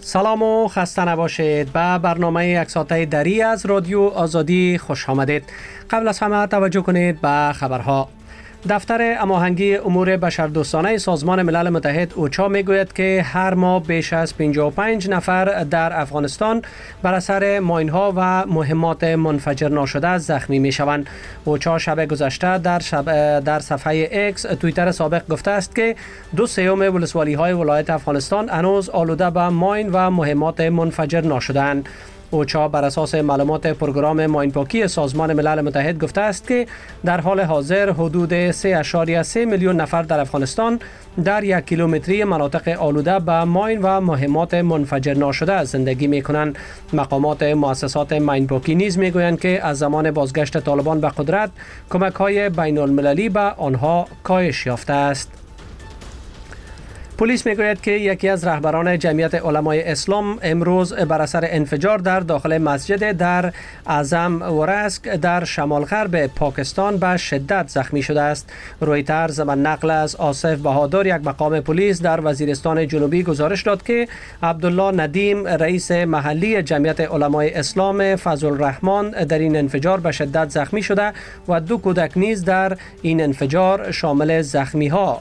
سلام و خسته نباشید. به برنامه یک ساعته دری از رادیو آزادی خوش آمدید. قبل از همه توجه کنید به خبرها. دفتر هماهنگی امور بشردوستانه سازمان ملل متحد اوچا میگوید که هر ماه بیش از 55 نفر در افغانستان بر اثر ماین‌ها و مهمات منفجر ناشده زخمی میشوند. اوچا شب گذشته در صفحه اکس توییتر سابق گفته است که 2/3 ولسوالی‌های ولایت افغانستان هنوز آلوده به ماین و مهمات منفجر ناشده‌اند. اوچا بر اساس معلومات پروگرام ماینپاکی سازمان ملل متحد گفته است که در حال حاضر حدود 3.3 میلیون نفر در افغانستان در 1 کیلومتری مناطق آلوده به ماین و مهمات منفجر ناشده زندگی می کنند. مقامات مؤسسات ماینپاکی نیز می گویند که از زمان بازگشت طالبان به قدرت کمک های بین المللی به آنها کاهش یافته است. پلیس میگوید که یکی از رهبران جمعیت علمای اسلام امروز بر اثر انفجار در داخل مسجد در اعظم ورسک در شمال غرب پاکستان به شدت زخمی شده است. رویترز به نقل از آصف بهادر، یک مقام پلیس در وزیرستان جنوبی، گزارش داد که عبدالله ندیم، رئیس محلی جمعیت علمای اسلام فضل الرحمن، در این انفجار به شدت زخمی شده و 2 کودک نیز در این انفجار شامل زخمی ها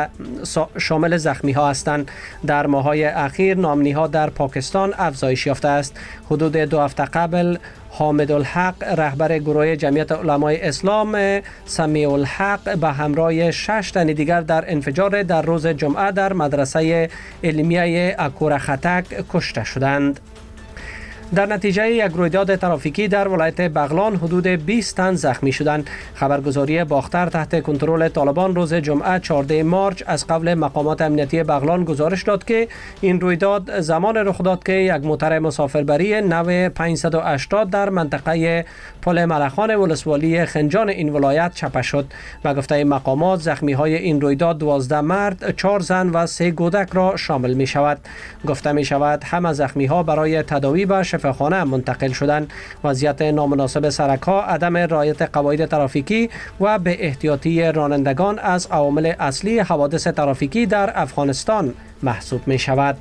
هستند. در ماه‌های اخیر نامنی‌ها در پاکستان افزایش یافته است. حدود 2 هفته قبل حامد الحق، رهبر گروه جمعیت علمای اسلام سمیع الحق، به همراه 6 تن دیگر در انفجار در روز جمعه در مدرسه علمیه اکور خطک کشته شدند. در نتیجه یک رویداد ترافیکی در ولایت بغلان حدود 20 تن زخمی شدند. خبرگزاری باختر تحت کنترل طالبان روز جمعه 14 مارچ از قبل مقامات امنیتی بغلان گزارش داد که این رویداد زمان رخ داد که یک موتر مسافربری نو 580 در منطقه پل ملخان ولسوالی خنجان این ولایت چپه شد. به گفته مقامات زخمی های این رویداد 12 مرد، 4 زن و 3 کودک را شامل می شود. گفته می شود همه زخمی ها برای تداوی به شفاخانه منتقل شدند. وضعیت نامناسب سرک‌ها، عدم رعایت قواعد ترافیکی و به احتیاطی رانندگان از عوامل اصلی حوادث ترافیکی در افغانستان محسوب می شود.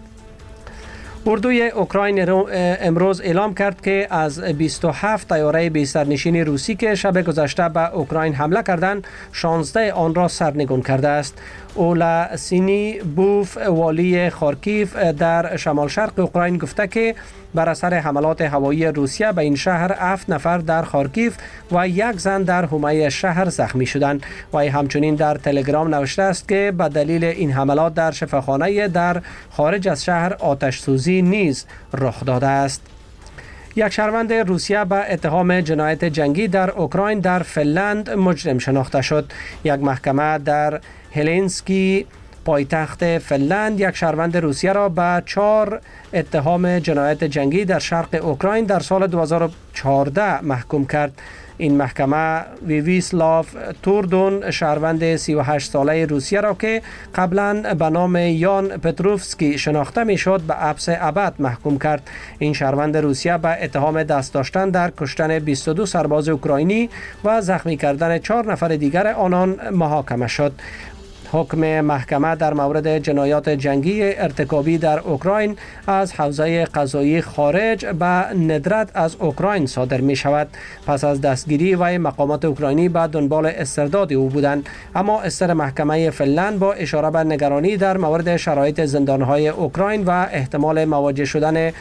اردوی اوکراین امروز اعلام کرد که از 27 طیاره بی سرنشین روسی که شب گذشته به اوکراین حمله کردند، 16 آن را سرنگون کرده است. اولا سینیبوف، والی خارکیف در شمال شرق اوکراین، گفته که بر اثر حملات هوایی روسیه به این شهر 7 نفر در خارکیف و 1 زن در حومه شهر زخمی شدند. و همچنین در تلگرام نوشته است که به دلیل این حملات در شفاخانه در خارج از شهر آتش سوزی نیز رخ داده است. یک شهروند روسیه به اتهام جنایت جنگی در اوکراین در فنلند مجرم شناخته شد. یک محکمه در هلسینکی، پایتخت فنلند، یک شهروند روسیه را به 4 اتهام جنایت جنگی در شرق اوکراین در سال 2014 محکوم کرد. این محکمه ویویسلاف توردون، شهروند 38 ساله روسیه را که قبلا به نام یان پتروفسکی شناخته میشد به حبس ابد محکوم کرد. این شهروند روسیه به اتهام دست داشتن در کشتن 22 سرباز اوکراینی و زخمی کردن 4 نفر دیگر آنان محاکمه شد. حکم محکمه در مورد جنایات جنگی ارتکابی در اوکراین از حوزه قضایی خارج به ندرت از اوکراین صادر می شود. پس از دستگیری و مقامات اوکراینی به دنبال استرداد او بودند، اما استر محکمه فنلند با اشاره به نگرانی در مورد شرایط زندانهای اوکراین و احتمال مواجه شدن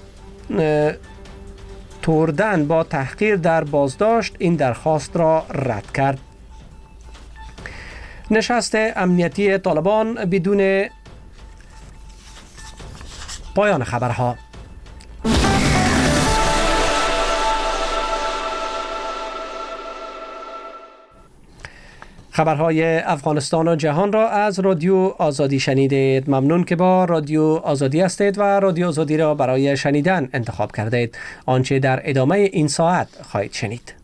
توردن با تحقیر در بازداشت این درخواست را رد کرد. نشست امنیتی طالبان بدون پایان خبرها. خبرهای افغانستان و جهان را از رادیو آزادی شنیدید. ممنون که با رادیو آزادی هستید و رادیو آزادی را برای شنیدن انتخاب کردید. آنچه در ادامه این ساعت خواهید شنید.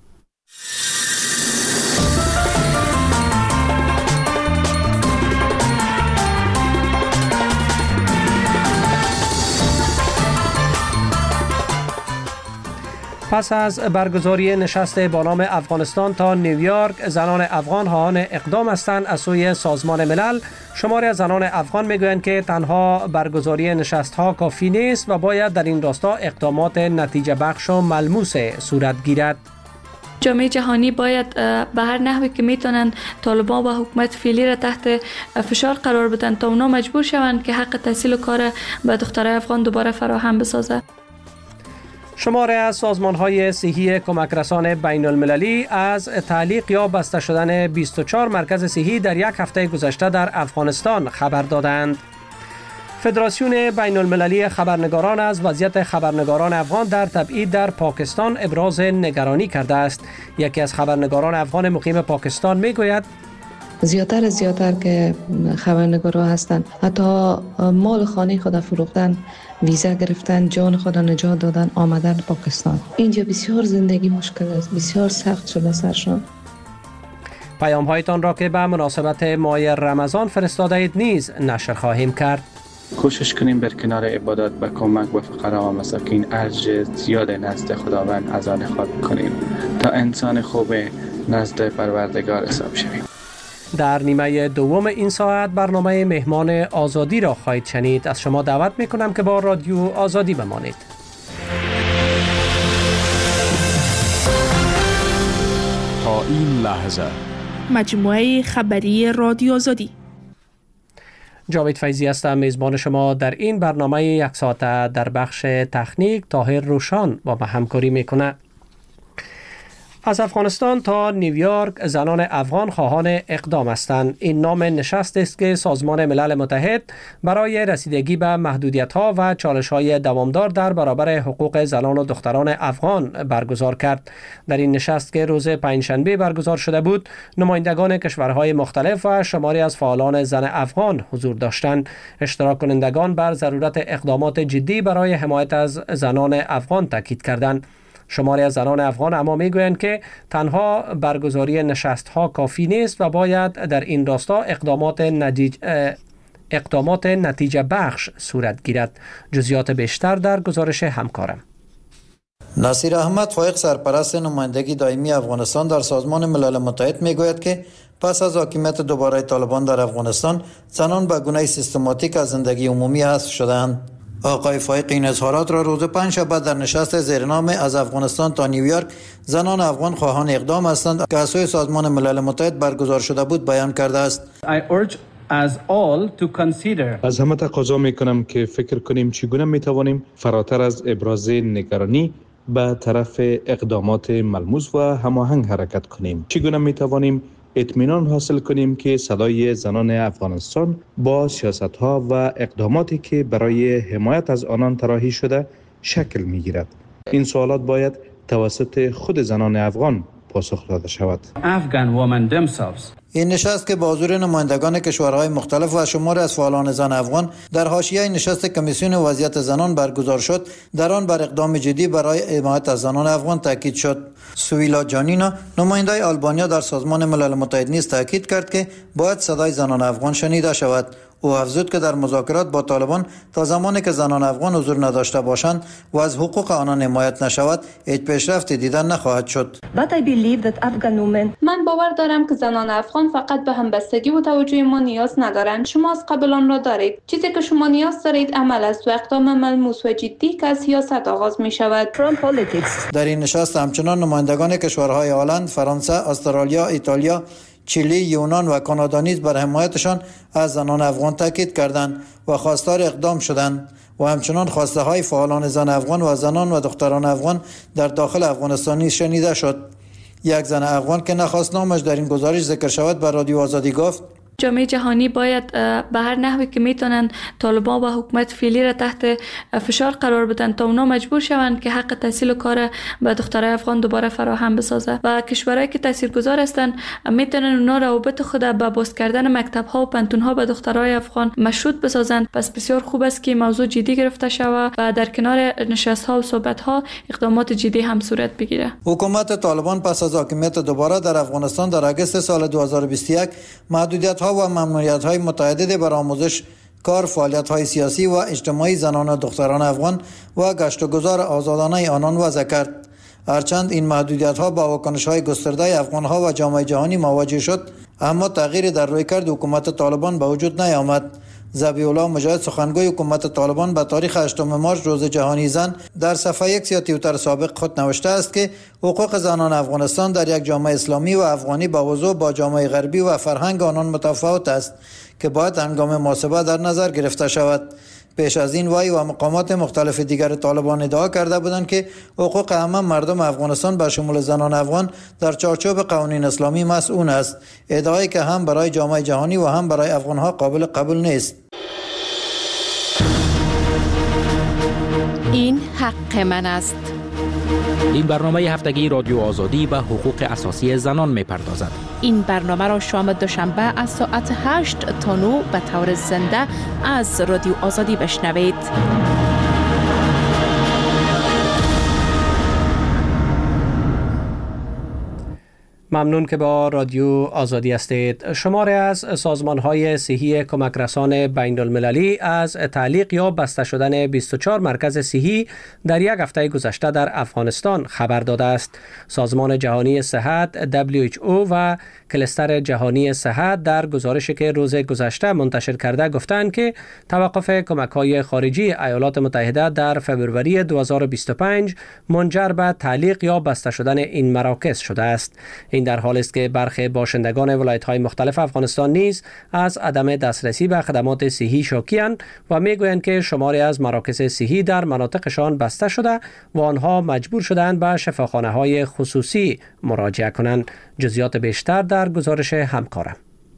پس از برگزاری نشست با نام افغانستان تا نیویورک، زنان افغان خواهان اقدام هستند از سوی سازمان ملل. شماری از زنان افغان میگویند که تنها برگزاری نشست ها کافی نیست و باید در این راستا اقدامات نتیجه بخش و ملموس صورت گیرد. جامعه جهانی باید به هر نحوی که میتونن طالبان و حکومت فعلی را تحت فشار قرار بدن تا اونا مجبور شوند که حق تحصیل و کار به دخترای افغان دوباره فراهم بسازه. شماره از سازمان‌های صحی کمک رسان بین المللی از تعلیق یا بسته شدن 24 مرکز صحی در یک هفته گذشته در افغانستان خبر دادند. فدراسیون بین المللی خبرنگاران از وضعیت خبرنگاران افغان در تبعید در پاکستان ابراز نگرانی کرده است. یکی از خبرنگاران افغان مقیم پاکستان میگوید زیادتر که خبرنگارا هستند حتی مال خانه خود فروختن، ویزا گرفتن، جان خود نجات دادن، آمدن پاکستان. اینجا بسیار زندگی مشکل است، بسیار سخت شده سرشان. پیام هایتان را که به مناسبت ماه رمضان فرستاده اید نیز نشر خواهیم کرد. کوشش کنیم در کنار عبادت به کمک به فقرا و مساکین ارج زیاد نزد خداوند از آن خواهد کنیم تا انسان خوب نزد پروردگار حساب شویم. در نیمه دوم این ساعت برنامه مهمان آزادی را خواهید شنید. از شما دعوت میکنم که با رادیو آزادی بمانید. تا این لحظه مجموعه خبری رادیو آزادی. جاوید فیضی هستم، میزبان شما در این برنامه یک ساعته. در بخش تکنیک طاهر روشان با ما همکاری میکنه. از افغانستان تا نیویورک زنان افغان خواهان اقدام هستند. این نام نشست است که سازمان ملل متحد برای رسیدگی به محدودیت‌ها و چالش‌های دوامدار در برابر حقوق زنان و دختران افغان برگزار کرد. در این نشست که روز پنجشنبه برگزار شده بود، نمایندگان کشورهای مختلف و شماری از فعالان زن افغان حضور داشتند. اشتراک کنندگان بر ضرورت اقدامات جدی برای حمایت از زنان افغان تاکید کردند. شماری از زنان افغان اما میگویند که تنها برگزاری نشست‌ها کافی نیست و باید در این راستا اقدامات نتیجه بخش صورت گیرد. جزئیات بیشتر در گزارش همکارم. نصیر احمد فایق سرپرست نمایندگی دائمی افغانستان در سازمان ملل متحد میگوید که پس از حاکمیت دوباره طالبان در افغانستان زنان به گونه سیستماتیک از زندگی عمومی حذف شده‌اند. آقای فایق این اظهارات را روز پنجشنبه در نشست زیرنام از افغانستان تا نیویورک زنان افغان خواهان اقدام هستند که از سوی سازمان ملل متحد برگزار شده بود بیان کرده است. از همه تقاضا میکنم که فکر کنیم چگونه میتوانیم فراتر از ابراز نگرانی به طرف اقدامات ملموس و هماهنگ حرکت کنیم. چگونه میتوانیم اطمینان حاصل کنیم که صدای زنان افغانستان با سیاست‌ها و اقداماتی که برای حمایت از آنان طراحی شده شکل می‌گیرد. این سوالات باید توسط خود زنان افغان پاسخ داده شود. این نشست که با حضور نمایندگان کشورهای مختلف و شماری از فعالان زن افغان در حاشیه نشست کمیسیون وضعیت زنان برگزار شد، در آن بر اقدام جدی برای حمایت از زنان افغان تاکید شد. سویلا جانینا نماینده آلبانیا در سازمان ملل متحد نیز تاکید کرد که باید صدای زنان افغان شنیده شود. او افزود که در مذاکرات با طالبان تا زمانی که زنان افغان حضور نداشته باشند و از حقوق آنان حمایت نشود هیچ پیشرفتی دیدن نخواهد شد. من باور دارم که زنان افغان فقط به همبستگی و توجه ما نیاز ندارند. شما از قبل آن را دارید. چیزی که شما نیاز دارید عمل است و اقدام ملموس و جدی که از سیاست آغاز می شود. در این نشست همچنان نمایندگان کشورهای هلند، فرانسه، استرالیا، ایتالیا، چیلی، یونان و کانادا نیز بر حمایتشان از زنان افغان تاکید کردند و خواستار اقدام شدند و همچنان خواسته های فعالان زن افغان و زنان و دختران افغان در داخل افغانستان نیز شنیده شد. یک زن افغان که نخواست نامش در این گزارش ذکر شود بر رادیو آزادی گفت جامعه جهانی باید به هر نحوی که میتونن طالبان و حکومت فعلی را تحت فشار قرار بدن تا اونا مجبور شوند که حق تحصیل و کار به دخترای افغان دوباره فراهم بسازه و کشورهایی که تاثیرگذار هستند میتونن اونا روابط خود به باز کردن مکتب ها و پنتون ها به دخترای افغان مشروط بسازند. پس بسیار خوب است که موضوع جدی گرفته شود و در کنار نشست ها و صحبت ها اقدامات جدی هم صورت بگیره. حکومت طالبان پس از حاکمیت دوباره در افغانستان در آگوست سال 2021 محدودیت و ممنوعیت‌های متعدد بر آموزش، کار، فعالیت‌های سیاسی و اجتماعی زنان و دختران افغان و گشت و گذار آزادانه آنان وضع کرد. هرچند این محدودیت ها با واکنش های گسترده افغان ها و جامعه جهانی مواجه شد، اما تغییری در رویکرد حکومت طالبان به وجود نیامد. ذبیح الله مجاهد، سخنگوی حکومت طالبان، به تاریخ 8 مارس روز جهانی زن در صفحه X یا توییتر سابق خود نوشته است که حقوق زنان افغانستان در یک جامعه اسلامی و افغانی با وضوح با جامعه غربی و فرهنگ آنان متفاوت است که باید هنگام محاسبه در نظر گرفته شود. پیش از این وی و مقامات مختلف دیگر طالبان ادعا کرده بودند که حقوق همه مردم افغانستان به شمول زنان افغان در چارچوب قوانین اسلامی مسئول است، ادعایی که هم برای جامعه جهانی و هم برای افغانها قابل قبول نیست. این حق من است. این برنامه هفتگی رادیو آزادی به حقوق اساسی زنان می‌پردازد. این برنامه را شام دوشنبه از ساعت 8 تا 9 به طور زنده از رادیو آزادی بشنوید. ممنون که با رادیو آزادی هستید. شماری از سازمان‌های صحی کمک رسان بین المللی از تعلیق یا بسته شدن 24 مرکز صحی در یک هفته گذشته در افغانستان خبر داده است. سازمان جهانی صحت WHO و کلستر جهانی صحت در گزارشی که روز گذشته منتشر کرده گفتند که توقف کمک‌های خارجی ایالات متحده در فوریه 2025 منجر به تعلیق یا بسته شدن این مراکز شده است. این در حالی است که برخی باشندگان ولایت‌های مختلف افغانستان نیز از عدم دسترسی به خدمات صحی شاکی‌اند و می‌گویند که شماری از مراکز صحی در مناطقشان بسته شده و آنها مجبور شدند به شفاخانه‌های خصوصی مراجعه کنند. جزئیات بیشتر در گزارش همکارم.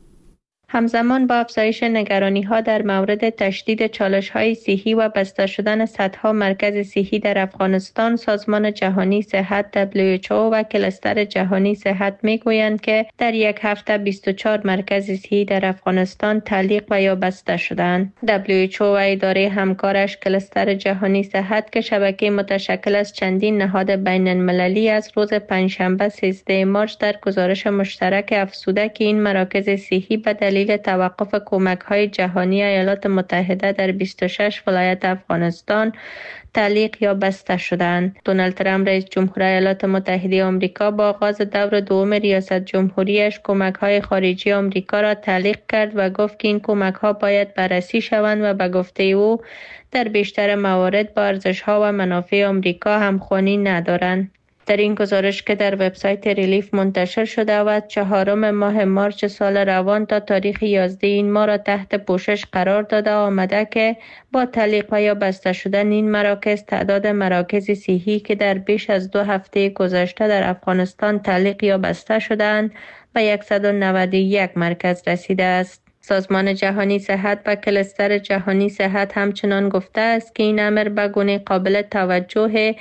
همزمان با افزایش نگرانی‌ها در مورد تشدید چالش‌های صحی و بسته شدن صدها مرکز صحی در افغانستان، سازمان جهانی صحت WHO و کلستر جهانی صحت می‌گویند که در یک هفته 24 مرکز صحی در افغانستان تعلیق و یا بسته شدند. WHO و اداره همکارش کلستر جهانی صحت که شبکه متشکل از چندین نهاد بین‌المللی از روز پنجشنبه 13 مارس در گزارش مشترک افزوده که این مراکز صحی به دلیل توقف کمک‌های جهانی ایالات متحده در 26 ولایت افغانستان تعلیق یا بسته شدند. دونالد ترامپ رئیس جمهور ایالات متحده آمریکا با آغاز دور دوم ریاست جمهوریش کمک‌های خارجی آمریکا را تعلیق کرد و گفت که این کمک‌ها باید بررسی شوند و به گفته او در بیشتر موارد با ارزش‌ها و منافع آمریکا همخوانی ندارند. در این گزارش که در وبسایت ریلیف منتشر شده و 4 ماه مارس سال روان تا تاریخ 11 این ماه را تحت پوشش قرار داده آمده که با تعلیق و یا بسته شدن این مراکز تعداد مراکز صحی که در بیش از 2 هفته گذشته در افغانستان تعلیق یا بسته شدند به 191 مرکز رسیده است. سازمان جهانی صحت و کلستر جهانی صحت همچنان گفته است که این امر به گونه قابل توجه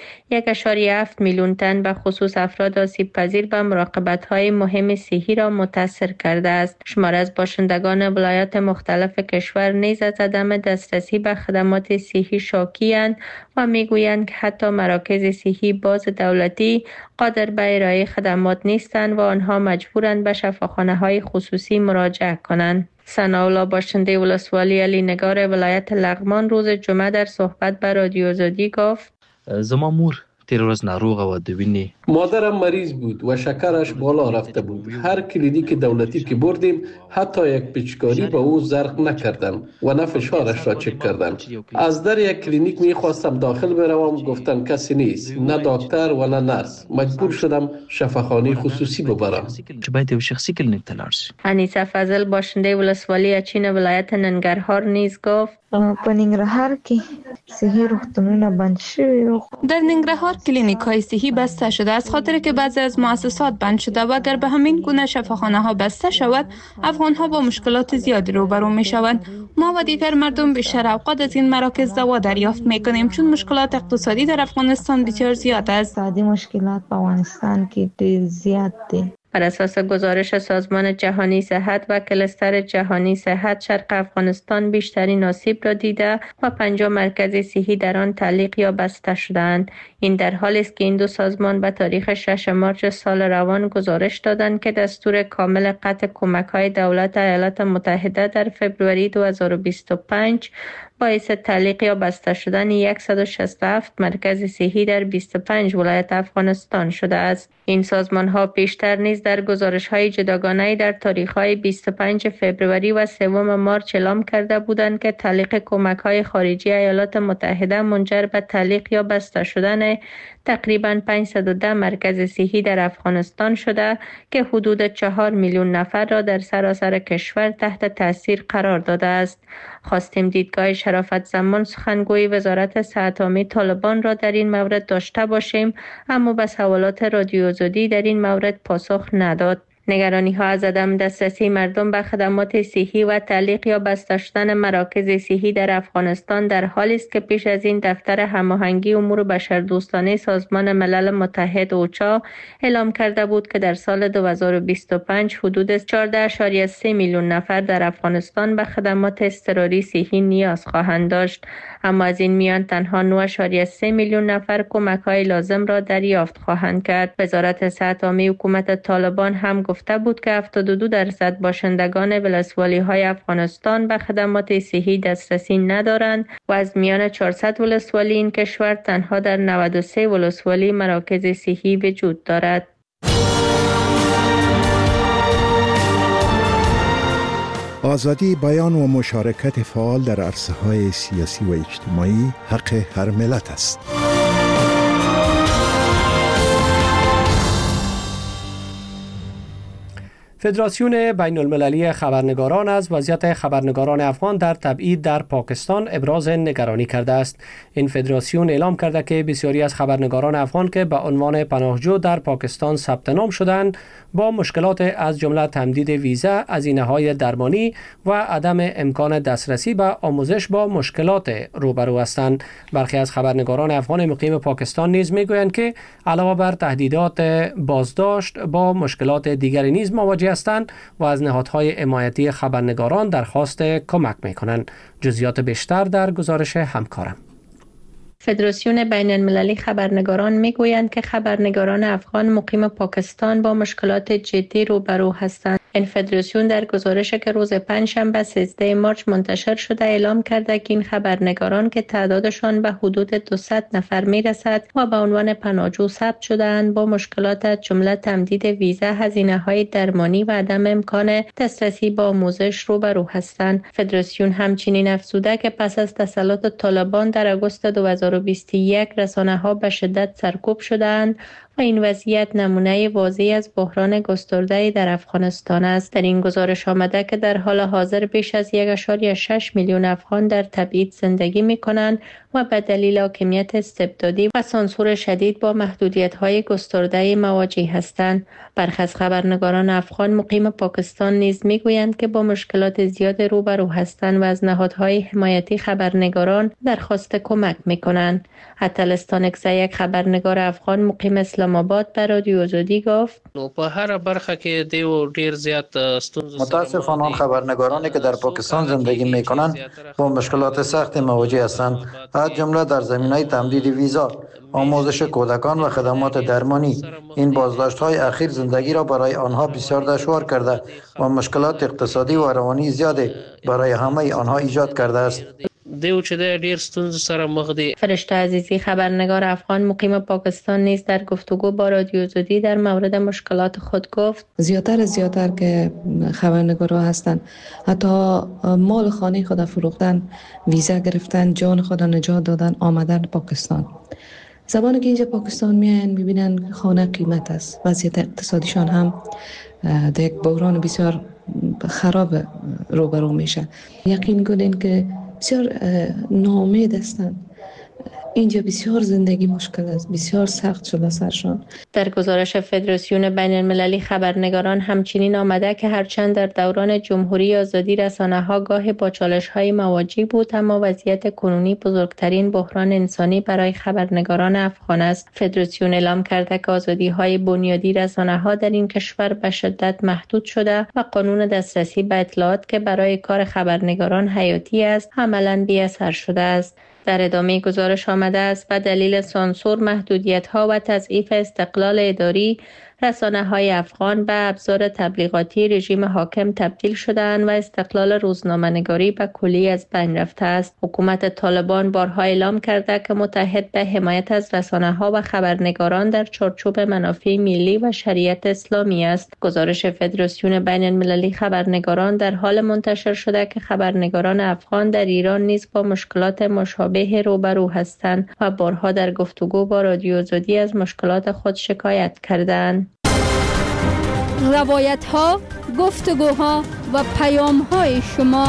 1.7 میلیون تن به خصوص افراد آسیب پذیر به مراقبت‌های مهم صحی را متاثر کرده است. شمار از باشندگان ولایات مختلف کشور نیز از عدم دسترسی به خدمات صحی شاکی‌اند و میگویند که حتی مراکز صحی باز دولتی قادر به ارائه خدمات نیستند و آنها مجبورند به شفاخانه‌های خصوصی مراجعه کنند. ثناءالله باشنده ولسوالی علی نگار ولایت لغمان روز جمعه در صحبت با رادیو آزادی گفت: زما مور تیر روز ناروغه و د وینې مادرم مریض بود و شکرش بالا رفته بود. هر کلینیک دولتی که بردیم حتی یک پیچکاری به او زرق نکردن و نه فشارش را چک کردن. از در یک کلینیک میخواستم داخل بروم، گفتن کسی نیست، نه دکتر و نه نرس. مجبور شدم شفاخانه خصوصی ببرم. چې باید یو شخصي کلینیک ته لاړ شي. انیسه فضل باشنده ولسوالی اچین ولایت ننګرهار نیز گفت: په ننګرهار کې صحي روغتونونه بند شوي. در ننګرهار کلینیک‌های صحی بسته شده از خاطر که بعضی از مؤسسات بند شده و اگر به همین گونه شفاخانه‌ها بسته شود افغان‌ها با مشکلات زیادی روبرو می‌شوند. ما و دیگر مردم بیشتر اوقات از این مراکز دوا دریافت می‌کنیم چون مشکلات اقتصادی در افغانستان بسیار زیاد است. اقتصادی مشکلات په افغانستان کې ډېر زیات دي. بر اساس گزارش سازمان جهانی صحت و کلستر جهانی صحت، شرق افغانستان بیشترین آسیب را دیده و 50 مرکز صحی در آن تعلیق یا بسته شدند. این در حالی است که این دو سازمان به تاریخ 6 مارس سال روان گزارش دادند که دستور کامل قطع کمک‌های دولت ایالات متحده در فوریه 2025 باعث تعلیق یا بسته شدن 167 مرکز صحی در 25 ولایت افغانستان شده است. این سازمان ها پیشتر نیز در گزارش های جداگانه در تاریخ های 25 فوریه و 3 مارس اعلام کرده بودند که تعلیق کمک های خارجی ایالات متحده منجر به تعلیق یا بسته شدن تقریباً 510 مرکز صحی در افغانستان شده که حدود 4 میلیون نفر را در سراسر کشور تحت تاثیر قرار داده است. خواستیم دیدگاه شرافت زمان سخنگوی وزارت صحت عامه طالبان را در این مورد داشته باشیم، اما به سوالات رادیو آزادی در این مورد پاسخ نداد. نگرانی ها از عدم دسترسی مردم به خدمات صحی و تعلیق یا بسته شدن مراکز صحی در افغانستان در حالی است که پیش از این دفتر هماهنگی امور بشردوستانه سازمان ملل متحد اوچا اعلام کرده بود که در سال 2025 حدود 14.3 میلیون نفر در افغانستان به خدمات اضطراری صحی نیاز خواهند داشت، اما از این میان تنها 9.3 میلیون نفر کمک های لازم را دریافت خواهند کرد. وزارت صحت عامه حکومت طالبان هم گفته بود که 72% باشندگان ولسوالی های افغانستان به خدمات صحی دسترسی ندارند و از میان 400 ولسوالی این کشور تنها در 93 ولسوالی مراکز صحی وجود دارد. آزادی بیان و مشارکت فعال در عرصه‌های سیاسی و اجتماعی حق هر ملت است. فدراسیون بین المللی خبرنگاران از وضعیت خبرنگاران افغان در تبعید در پاکستان ابراز نگرانی کرده است. این فدراسیون اعلام کرده که بسیاری از خبرنگاران افغان که به عنوان پناهجو در پاکستان ثبت نام شدند با مشکلات از جمله تمدید ویزا، هزینه‌های درمانی و عدم امکان دسترسی به آموزش با مشکلات روبرو هستند. برخی از خبرنگاران افغان مقیم پاکستان نیز میگویند که علاوه بر تهدیدات بازداشت با مشکلات دیگری نیز مواجه هستند و از نهادهای حمایتی خبرنگاران درخواست کمک می‌کنند. جزئیات بیشتر در گزارش همکارم. فدراسیون بین المللی خبرنگاران میگویند که خبرنگاران افغان مقیم پاکستان با مشکلات جدی روبرو هستند. این فدراسیون در گزارشی که روز پنجشنبه 13 مارس منتشر شده اعلام کرده که این خبرنگاران که تعدادشان به حدود 200 نفر میرسد و به عنوان پناهجو ثبت شده‌اند با مشکلات از جمله تمدید ویزا، هزینه‌های درمانی و عدم امکان دسترسی به آموزش روبرو هستند. فدراسیون همچنین افزوده که پس از تسلط طالبان در آگوست 2021 رسانه‌ها به شدت سرکوب شده‌اند و این وضعیت نمونه واضحی از بحران گسترده در افغانستان است. در این گزارش آمده که در حال حاضر بیش از 1.6 میلیون افغان در تبعید زندگی می‌کنند و به دلیل حاکمیت استبدادی و سانسور شدید با محدودیت‌های گسترده مواجه هستند. برخی از خبرنگاران افغان مقیم پاکستان نیز می‌گویند که با مشکلات زیاد روبرو هستند و از نهادهای حمایتی خبرنگاران درخواست کمک می‌کنند. اتلستان اکسا، یک خبرنگار افغان مقیم اسلام آباد، به رادیو آزادی گفت: په هر برخه کې دیو ډیر زیات ستونزې متاسفانه آن خبرنگارانی که در پاکستان زندگی می‌کنند با مشکلات سخت مواجه هستند، از جمله در زمینه تمدید ویزا، آموزش کودکان و خدمات درمانی. این بازداشت‌های اخیر زندگی را برای آنها بسیار دشوار کرده و مشکلات اقتصادی و روانی زیادی برای همه آنها ایجاد کرده است. دیو چې د ډیر ستونزو سره مخ دي. فرشته عزیزی، خبرنگار افغان مقیم پاکستان نیز در گفتگو با رادیو آزادی در مورد مشکلات خود گفت: زیادتر که خبرنگارا هستند حتی مال خانه خود فروختن، ویزا گرفتن، جان خود نجات دادن، آمدن پاکستان. زبانی که اینجا پاکستان میان میبینن خانه قیمت است. وضعیت اقتصادیشان هم در یک بحران بسیار خراب روبرو میشه. یقین کنین که بسیار ناامید هستند. اینجا بسیار زندگی مشکل است، بسیار سخت شده سرشان. در گزارش فدراسیون بین المللی خبرنگاران همچنین آمده که هرچند در دوران جمهوری آزادی رسانه‌ها گاهی با چالش‌های مواجه بود، اما وضعیت کنونی بزرگترین بحران انسانی برای خبرنگاران افغان است. فدراسیون اعلام کرده که آزادی‌های بنیادی رسانه‌ها در این کشور به شدت محدود شده و قانون دسترسی به اطلاعات که برای کار خبرنگاران حیاتی است، عملاً بی‌اثر شده است. در ادامه گزارش آمده است به دلیل سانسور، محدودیت‌ها و تضعیف استقلال اداری، رسانه‌های افغان به ابزار تبلیغاتی رژیم حاکم تبدیل شدند و استقلال روزنامه‌نگاری به کلی از بین رفته است. حکومت طالبان بارها اعلام کرده که متحد به حمایت از رسانه‌ها و خبرنگاران در چارچوب منافع ملی و شریعت اسلامی است. گزارش فدراسیون بین المللی خبرنگاران در حال منتشر شده که خبرنگاران افغان در ایران نیز با مشکلات مشابه روبرو هستند و بارها در گفتگو با رادیو آزادی از مشکلات خود شکایت کردند. روایت‌ها، گفتگوها و پیام‌های شما.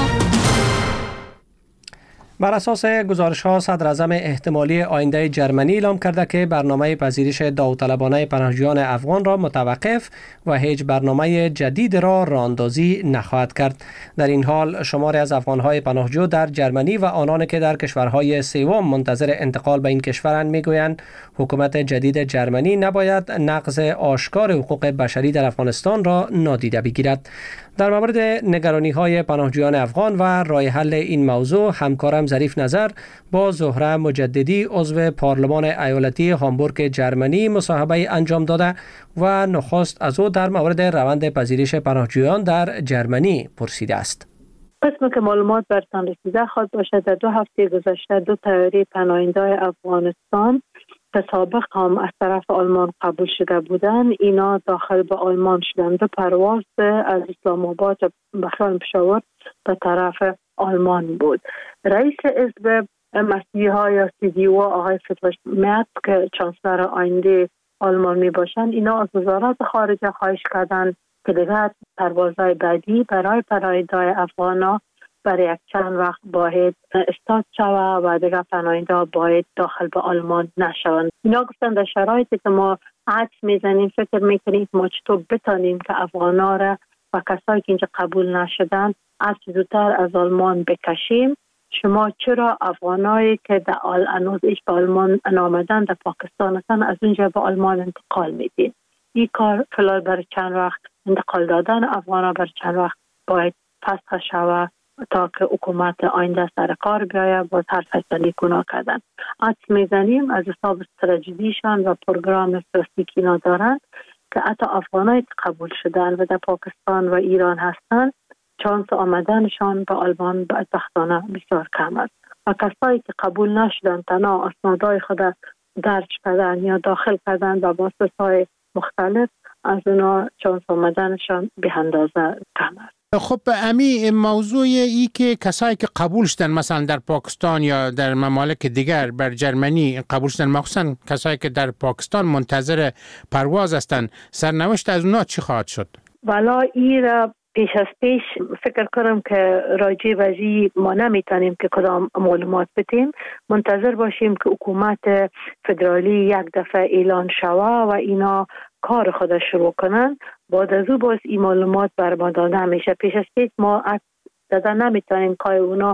بر اساس گزارش‌ها صدر اعظم احتمالی آینده جرمنی اعلام کرده که برنامه پذیرش داوطلبانه پناهجویان افغان را متوقف و هیچ برنامه جدید را راه‌اندازی نخواهد کرد. در این حال شماری از افغان‌های پناهجو در جرمنی و آنان که در کشورهای سوم منتظر انتقال به این کشورند میگویند حکومت جدید جرمنی نباید نقض آشکار حقوق بشری در افغانستان را نادیده بگیرد. در مورد نگرانی‌های پناهجویان افغان و راه حل این موضوع همکارم ظریف نظر با زهره مجددی عضو پارلمان ایالتی هامبورگ جرمنی مصاحبه انجام داده و نخست از او در مورد روند پذیرش پناهجویان در جرمنی پرسیده است. قسمی که معلومات برتان رسیده خواهد باشد در 2 هفته گذشته 2 طیاره پناهنده‌های افغانستان که سابق هم از طرف آلمان قبول شده بودند اینا داخل به آلمان شدند. 2 پرواز از اسلام آباد به خیال پشاور به طرف آلمان بود. رئیس حزب مسیحی‌ها یا CDU آقای فریدریش مرز که چانسلر آینده آلمان می باشند اینا از وزارت خارجه خواهش کردند که دیگر پروازهای بعدی برای پناهنده‌های افغان‌ها برای یک چند وقت باید استارت شود و دیگر پناهنده‌ها باید داخل به آلمان نشوند. اینا گفتن در شرایطی که ما عکس میزنیم فکر میکنیم ما چطور بتانیم که افغان‌ها را و کسایی که اینجا قبول نشدن از زودتر از آلمان بکشیم. شما چرا افغانایی که در هنوز به آلمان نامدن در پاکستان هستن از اونجا به آلمان انتقال میدین؟ این کار فلال برای چند وقت انتقال دادن افغانا برای چند وقت باید فسخ شود تا که حکومت آینده سر کار بیاید باز هر فیصله گناه کردن. عکس میزنیم از حساب استراتژیشان و پروگرام سیاسی ندارند که حتی افغانایی که قبول شدن و در پاکستان و ایران هستند چانس آمدنشان به آلمان بدبختانه بسیار کم است و کسایی که قبول نشدن تنها اسنادهای خود درج کردن یا داخل کردن به واسطه‌های مختلف از اونا چانس آمدنشان به اندازه کم است. خب امی موضوع ای که کسایی که قبول شدن مثلا در پاکستان یا در ممالک دیگر بر جرمنی قبول شدن مخصوصا کسایی که در پاکستان منتظر پرواز هستند سرنوشت از اونا چی خواهد شد؟ والا این پیش از پیش فکر کنم که راجع به این ما نمیتونیم که کدام معلومات بدیم. منتظر باشیم که حکومت فدرالی یک دفعه اعلان شود و اینا کار خود شروع کنن. بعد از او باز این معلومات بر ما داده میشه. پیش از پیش ما داده نمیتونیم که اونا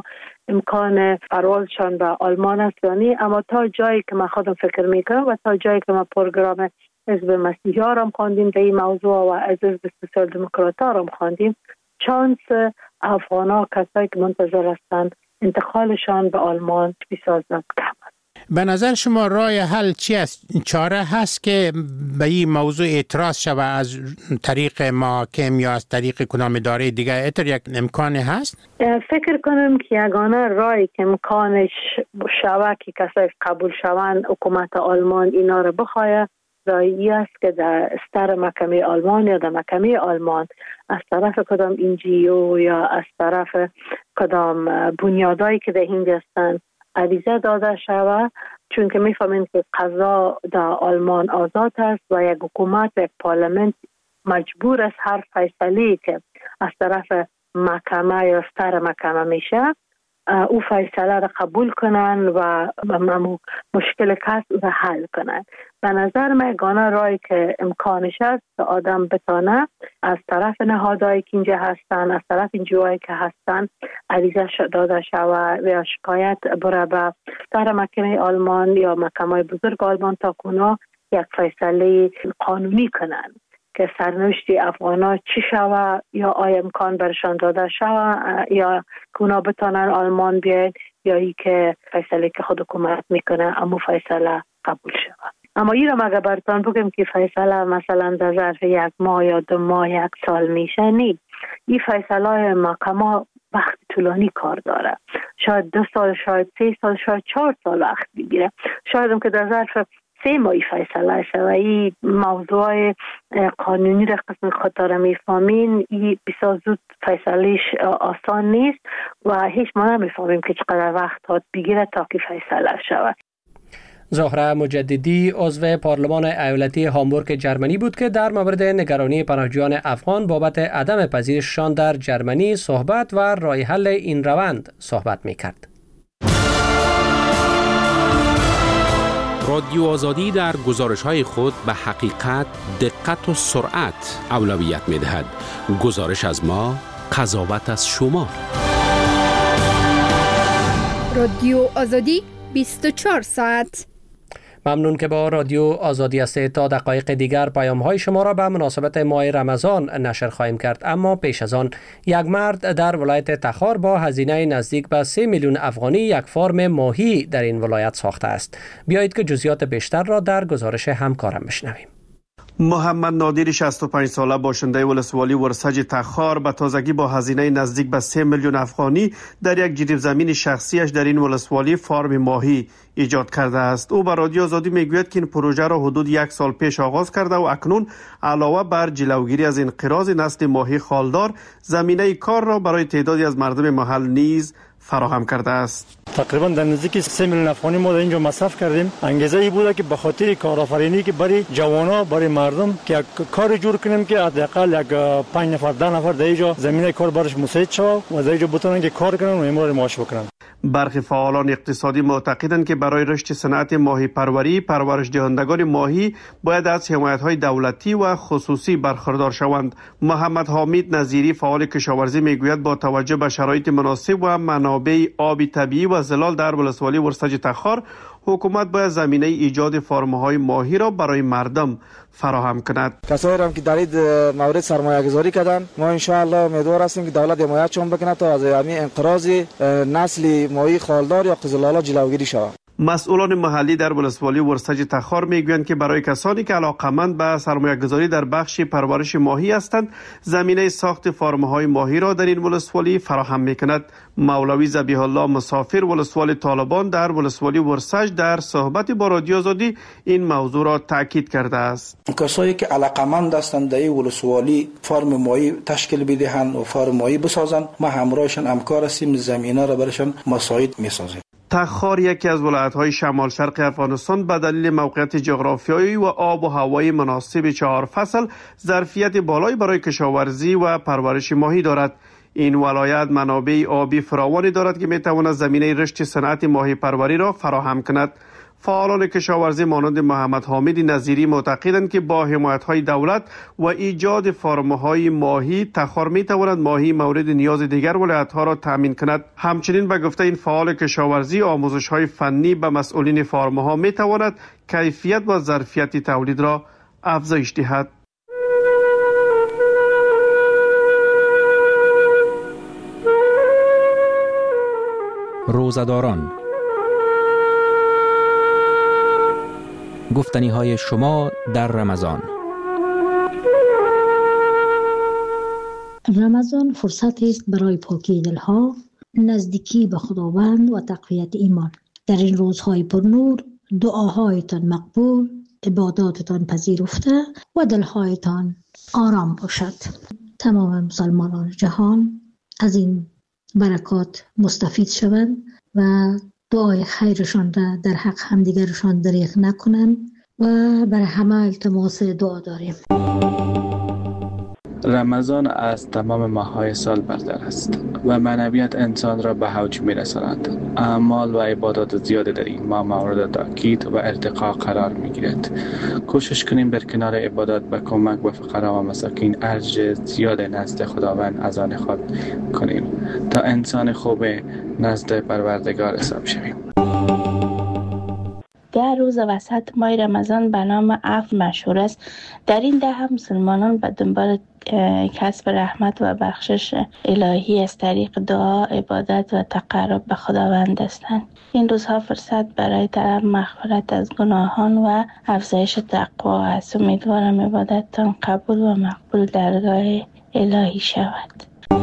امکان پروازشان به آلمان است یا نه، اما تا جایی که من خودم فکر میکنم و تا جایی که ما پروگرام حزب مسیحی ها را خواندیم در این موضوع و از حزب سوسیال دموکرات ها را خواندیم، چانس افغان ها کسایی که منتظر هستند انتقالشان به آلمان بسیار کم است. به نظر شما راه حل چی است؟ چاره هست که به این موضوع اعتراض شود از طریق محاکم یا از طریق کدام اداره دیگر؟ اتر یک امکانی هست؟ فکر کنم که یگانه راهی که امکانش شود که کسایی قبول شوند حکومت آلمان اینا را بخواهد راهی است که در استر محکمه آلمان یا در محکمه آلمان از طرف کدام NGO یا از طرف کدام بنیادایی که در هند هستند عریضه داده شود، چون که میفهمیم که قضا در آلمان آزاد است و یک حکومت و یک پارلمنت مجبور است هر فیصله که از طرف محکمه یا استر محکمه میشه او فیصله را قبول کنن و مشکل کس را حل کنن. به نظر من یگانه راهی که امکانش است که آدم بتانه از طرف نهادهایی که اینجا هستن، از طرف NGOهایی که هستن عریضه داده شود و یا شکایت بره به استر محکمه آلمان یا محکمه بزرگ آلمان تا اونا یک فیصله قانونی کنن که سرنوشت افغانا چی شود یا آیا امکان برشان داده شود یا که اونا بتانن آلمان بیاین یا ای که فیصله که خود حکومت میکنه اما فیصله قبول شود. اما این را مگه برتان بگم که فیصله مثلا در ظرف 1 ماه یا 2 ماه 1 سال میشه نی. این فیصله های محکمه وقت طولانی کار داره، شاید 2 سال، شاید 3 سال، شاید 4 سال وقت بگیره، شاید هم که در ظرف 3 ماه فیصله شه. و این موضوع قانونی را قسم خاطر میفهمین، این بسیار زود فیصلهش آسان نیست و هیچ ما نمیفهمیم که چقدر وقت هات بگیره تا که فیصله شود. زهره مجددی عضو پارلمان ایالتی هامبورگ جرمنی بود که در مورد نگرانی پناهجویان افغان بابت عدم پذیرششان در جرمنی صحبت و راه حل این روند صحبت می‌کرد. رادیو آزادی در گزارش‌های خود به حقیقت، دقت و سرعت اولویت می‌دهد. گزارش از ما، قضاوت از شما. رادیو آزادی 24 ساعت. ممنون که با رادیو آزادی هستید. تا دقایق دیگر پیام‌های شما را به مناسبت ماه رمضان نشر خواهیم کرد، اما پیش از آن یک مرد در ولایت تخار با هزینه نزدیک به 3 میلیون افغانی یک فارم ماهی در این ولایت ساخته است. بیایید که جزئیات بیشتر را در گزارش همکارم بشنویم. محمد نادری 65 ساله باشنده ولسوالی ورسج تخار به تازگی با هزینه نزدیک به 3 میلیون افغانی در یک جریب زمین شخصیش در این ولسوالی فارم ماهی ایجاد کرده است. او به رادیو آزادی میگوید که این پروژه را حدود 1 سال پیش آغاز کرده و اکنون علاوه بر جلوگیری از انقراض نسل ماهی خالدار، زمینه کار را برای تعدادی از مردم محل نیز فراهم کرده است. تقریبا در نزدیک 3 میلیون افغانی ما در اینجا مصرف کردیم. انگیزه ای بوده که به خاطر کارآفرینی که برای جوانا، برای مردم که کار جور کنیم که حداقل یک 5 نفر 10 نفر در اینجا زمینه کار برش مساعد شود و در اینجا بتونن که کار کنن و امرار معاش بکنن. برخی فعالان اقتصادی معتقدند که برای رشد صنعت ماهی پروری، پرورش دهندگان ماهی باید از حمایت‌های دولتی و خصوصی برخوردار شوند. محمد حامد نظیری فعال کشاورزی میگوید با توجه به شرایط مناسب و منابع آبی طبیعی و زلال در ولسوالی ورسج تخار، حکومت باید زمینه ایجاد فارم‌های ماهی را برای مردم فراهم کند. کسایی هم که در این مورد سرمایه‌گذاری کردن، ما ان شاء الله امیدوار هستیم که دولت حمایتشون بکنه تا از همین انقراض نسل ماهی خالدار یا قزل‌آلا جلوگیری شود. مسئولان محلی در ولسوالی ورسج تخار میگویند که برای کسانی که علاقه‌مند به سرمایه‌گذاری در بخش پرورش ماهی هستند، زمینه ساخت فارم‌های ماهی را در این ولسوالی فراهم می‌کند. مولوی ذبیح الله مسافر ولسوالی طالبان در ولسوالی ورسج در صحبت با رادیو آزادی این موضوع را تاکید کرده است. کسایی که علاقه‌مند هستند در ولسوالی فارم ماهی تشکیل بدهند و فارم ماهی بسازند، ما همراهشان همکار هستیم، زمینه را برشان مساعد می‌سازیم. تخار یکی از ولایت‌های شمال شرق افغانستان به دلیل موقعیت جغرافیایی و آب و هوای مناسب 4 فصل ظرفیت بالایی برای کشاورزی و پرورش ماهی دارد. این ولایت منابع آبی فراوانی دارد که می‌تواند زمینه رشد صنعت ماهی پروری را فراهم کند. فعالان کشاورزی مانند محمد حامد نظیری معتقدند که با حمایت‌های دولت و ایجاد فارم‌های ماهی، تخار می‌تواند ماهی مورد نیاز دیگر ولایت‌ها را تامین کند. همچنین به گفته این فعال کشاورزی، آموزش‌های فنی به مسئولین فارم‌ها می‌تواند کیفیت و ظرفیت تولید را افزایش دهد. روزه‌داران، گفتنی های شما در رمضان. رمضان فرصتی است برای پاکی دلها، نزدیکی به خداوند و تقویت ایمان. در این روزهای پرنور دعاهایتان مقبول، عباداتتان پذیرفته و دلهایتان آرام باشد. تمام مسلمانان جهان از این برکات مستفید شوند و دعای خیرشان را در حق همدیگرشان دریغ نکنند و برای همه التماس دعا داریم. رمضان از تمام ماه‌های سال برتر است و معنویت انسان را به اوج می‌رساند. اعمال و عبادات زیاده در این ماه مورد تاکید و ارتقا قرار می‌گیرد. کوشش کنیم در کنار عبادات به کمک به فقرا و مساکین ارج زیاد نزد خداوند از آن خود کنیم تا انسان خوب نزد پروردگار حساب شویم. 10 روز وسط ماه رمضان به نام عفو مشهور است. در این 10 مسلمانان به دنبال کسب رحمت و بخشش الهی از طریق دعا، عبادت و تقرب به خداوند هستند. این روزها فرصت برای طلب مغفرت از گناهان و افزایش تقوا است. امیدوارم عبادتتان قبول و مقبول درگاه الهی شود.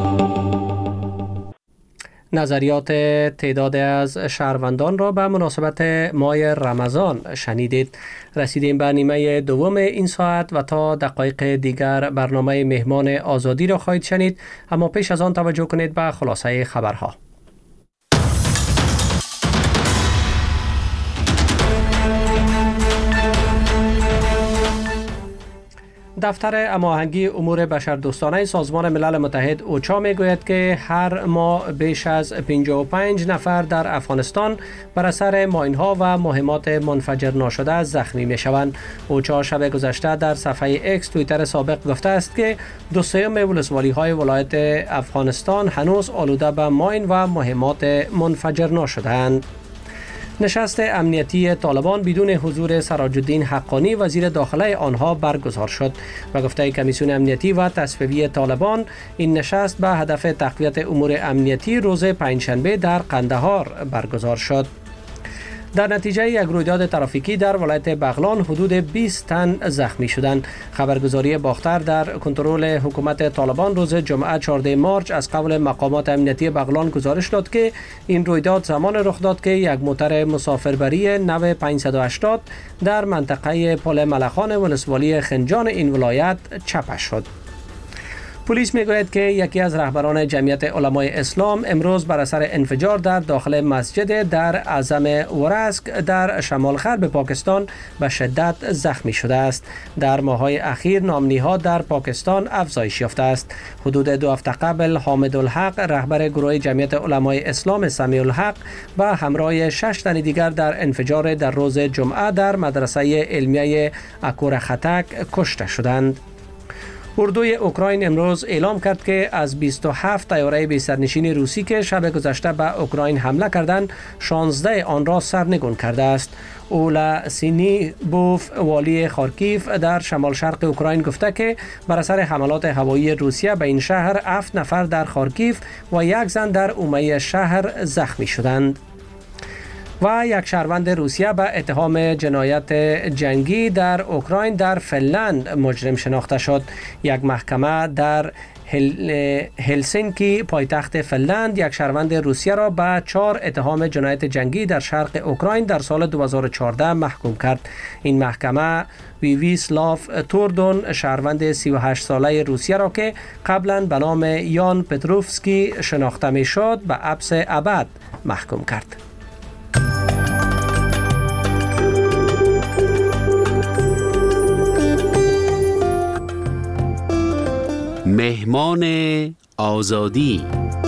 نظریات تعداد از شهروندان را به مناسبت ماه رمضان شنیدید. رسیدیم به نیمه دوم این ساعت و تا دقایق دیگر برنامه مهمان آزادی را خواهید شنید، اما پیش از آن توجه کنید به خلاصه خبرها. دفتر هماهنگی امور بشردوستانه سازمان ملل متحد اوچا میگوید که هر ماه بیش از 55 نفر در افغانستان بر اثر ماین‌ها و مهمات منفجر ناشده زخمی میشوند. اوچا شب گذشته در صفحه اکس توییتر سابق گفته است که 2/3 ولسوالی‌های ولایت افغانستان هنوز آلوده به ماین و مهمات منفجر ناشده‌اند. نشست امنیتی طالبان بدون حضور سراج الدین حقانی وزیر داخله آنها برگزار شد. و گفته کمیسیون امنیتی و تصفیه طالبان این نشست به هدف تقویت امور امنیتی روز پنجشنبه در قندهار برگزار شد. در نتیجه یک رویداد ترافیکی در ولایت بغلان حدود 20 تن زخمی شدند. خبرگزاری باختر در کنترل حکومت طالبان روز جمعه 14 مارچ از قبل مقامات امنیتی بغلان گزارش داد که این رویداد زمان رخ داد که یک موتر مسافربری نو 580 در منطقه پل ملخان ولسوالی خنجان این ولایت چپه شد. پلیس میگوید که یکی از رهبران جمعیت علمای اسلام امروز بر اثر انفجار در داخل مسجد در اعظم ورسک در شمال غرب پاکستان به شدت زخمی شده است. در ماه‌های اخیر نام‌نهاد در پاکستان افزایش یافته است. حدود 2 هفته قبل حامد الحق رهبر گروه جمعیت علمای اسلام سمیع الحق و همراه 6 تن دیگر در انفجار در روز جمعه در مدرسه علمیه اکور خطک کشته شدند. اردوی اوکراین امروز اعلام کرد که از 27 طیاره بی سرنشین روسی که شب گذشته به اوکراین حمله کردند 16 آن را سرنگون کرده است. اولا سینیبوف والی خارکیف در شمال شرق اوکراین گفته که بر اثر حملات هوایی روسیه به این شهر 7 نفر در خارکیف و 1 زن در اومه شهر زخمی شدند. و یک شهروند روسیه به اتهام جنایت جنگی در اوکراین در فنلند مجرم شناخته شد. یک محکمه در هلسینکی پایتخت فنلند یک شهروند روسیه را به 4 اتهام جنایت جنگی در شرق اوکراین در سال 2014 محکوم کرد. این محکمه ویویسلاف توردون شهروند 38 ساله روسیه را که قبلا به نام یان پتروفسکی شناخته می شد به حبس ابد محکوم کرد. مهمان آزادی.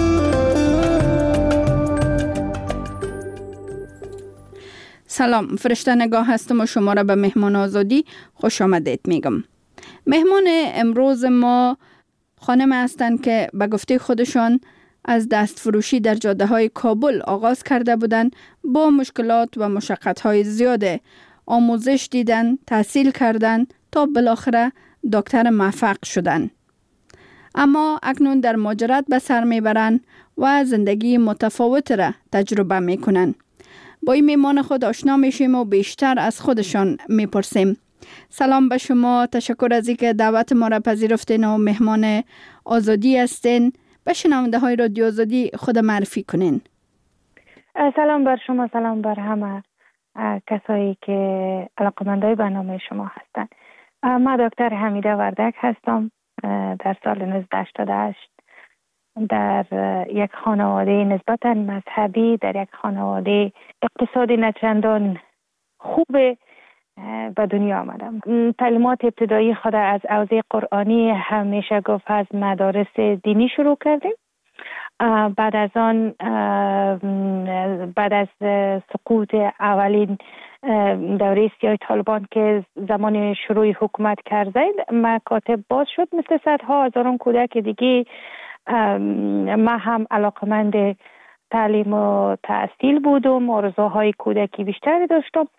سلام، فرشته نگاه هستم و شما را به مهمان آزادی خوش آمدید میگم. مهمان امروز ما خانم هستند که به گفته خودشان از دست فروشی در جاده های کابل آغاز کرده بودند. با مشکلات و مشقت های زیاده آموزش دیدن، تحصیل کردن تا بالاخره دکتر موفق شدن. اما اکنون در مهاجرت به سر میبرند و زندگی متفاوت را تجربه میکنند. با این میمان خود آشنا میشیم و بیشتر از خودشان میپرسیم. سلام به شما، تشکر از اینکه دعوت ما را پذیرفتین و مهمان آزادی هستین. به شنونده های رادیو آزادی خود معرفی کنین. سلام بر شما، سلام بر همه کسایی که علاقمندای برنامه شما هستند. من دکتر حمیده وردک هستم. در سال 1988 در یک خانواده نسبتاً مذهبی، در یک خانواده اقتصادی نچندان خوب به دنیا آمدم. تعلیمات ابتدایی خود از حوزه قرآنی همیشه گفت از مدارس دینی شروع کردیم. بعد از آن بعد از سقوط اولین دوره سیاه طالبان که زمان شروع حکومت کرده مکاتب باز شد مثل صدها هزاران کودک دیگه. من هم علاقمند تعلیم و تحصیل بودم، آرزوهای کودکی بیشتری داشتم.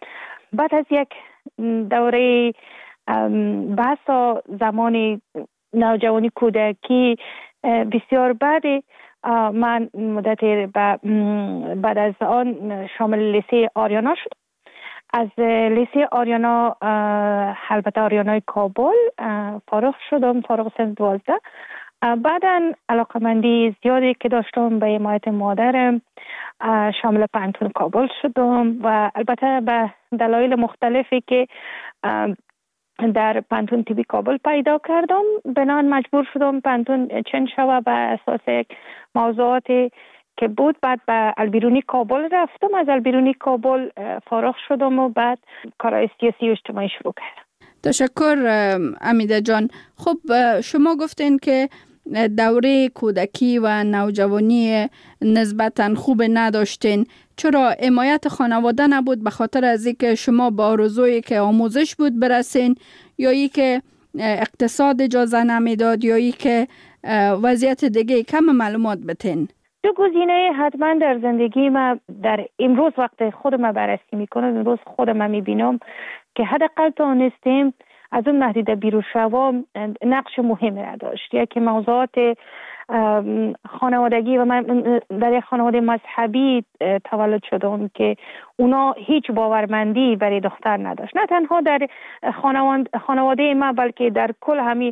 بعد از یک دوره بحث زمان نوجوانی کودکی بسیار بعدی من مدت بعد از آن شامل لیسه آریانا شد. از لیسه آریانا البته آریانای کابل فارغ شدم، فارغ سن 12. بعداً علاقمندی زیادی که داشتم به حمایت مادرم شامل پانتون کابل شدم و البته به دلایل مختلفی که در پانتون تیبی کابل پیدا کردم بنان مجبور شدم پانتون چنج شوه به اساس موضوعاتی که بود. بعد به البیرونی کابل رفتم، از البیرونی کابل فارغ شدم و بعد کارهای سیاسی و اجتماعی شروع کردم. تشکر امیده جان. خب شما گفتین که دوره کودکی و نوجوانی نسبتاً خوب نداشتین. چرا حمایت خانواده نبود؟ به خاطر از اینکه شما با آرزویی که آموزش بود برسین، یا ای که اقتصاد اجازه نمیداد، یا ای که وضعیت دیگه؟ کم معلومات بتین. دو گزینه حتما در زندگی ما در امروز وقت خودم بررسی میکنم، امروز خودم میبینم که حداقل تونستیم از اون محدوده بیرون شوم نقش مهمی را داشت. یکی موضوعات خانوادگی و من در یک خانواده مذهبی تولد شدم که اونا هیچ باورمندی برای دختر نداشت، نه تنها در خانواده ما بلکه در کل همین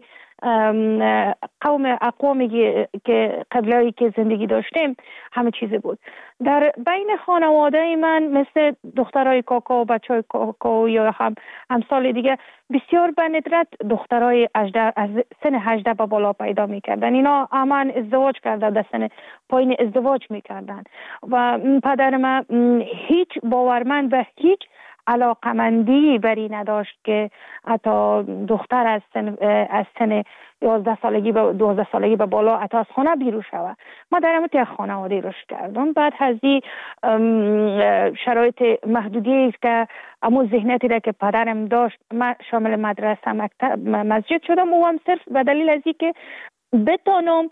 اقوامی که قبلایی که زندگی داشتیم همه چیز بود. در بین خانواده من مثل دخترای کاکا و بچهای کاکا یا همسال دیگه بسیار به ندرت دخترای از سن 18 به بالا پیدا میکردن. اینا همان ازدواج کردن، در سن پایین ازدواج میکردن و پدر من هیچ باورمند به هیچ علاقمندی بری نداشت که حتی دختر از سن 11 سالگی به 12 سالگی به بالا حتی از خانه بیرون شود. ما در همون یک خانواده رشد کردم. بعد از این شرایط محدودی که امو ذهنیتی را که پدرم داشت، من شامل مدرسه مکتب مسجد شدم و هم صرف به دلیل از این که بتانم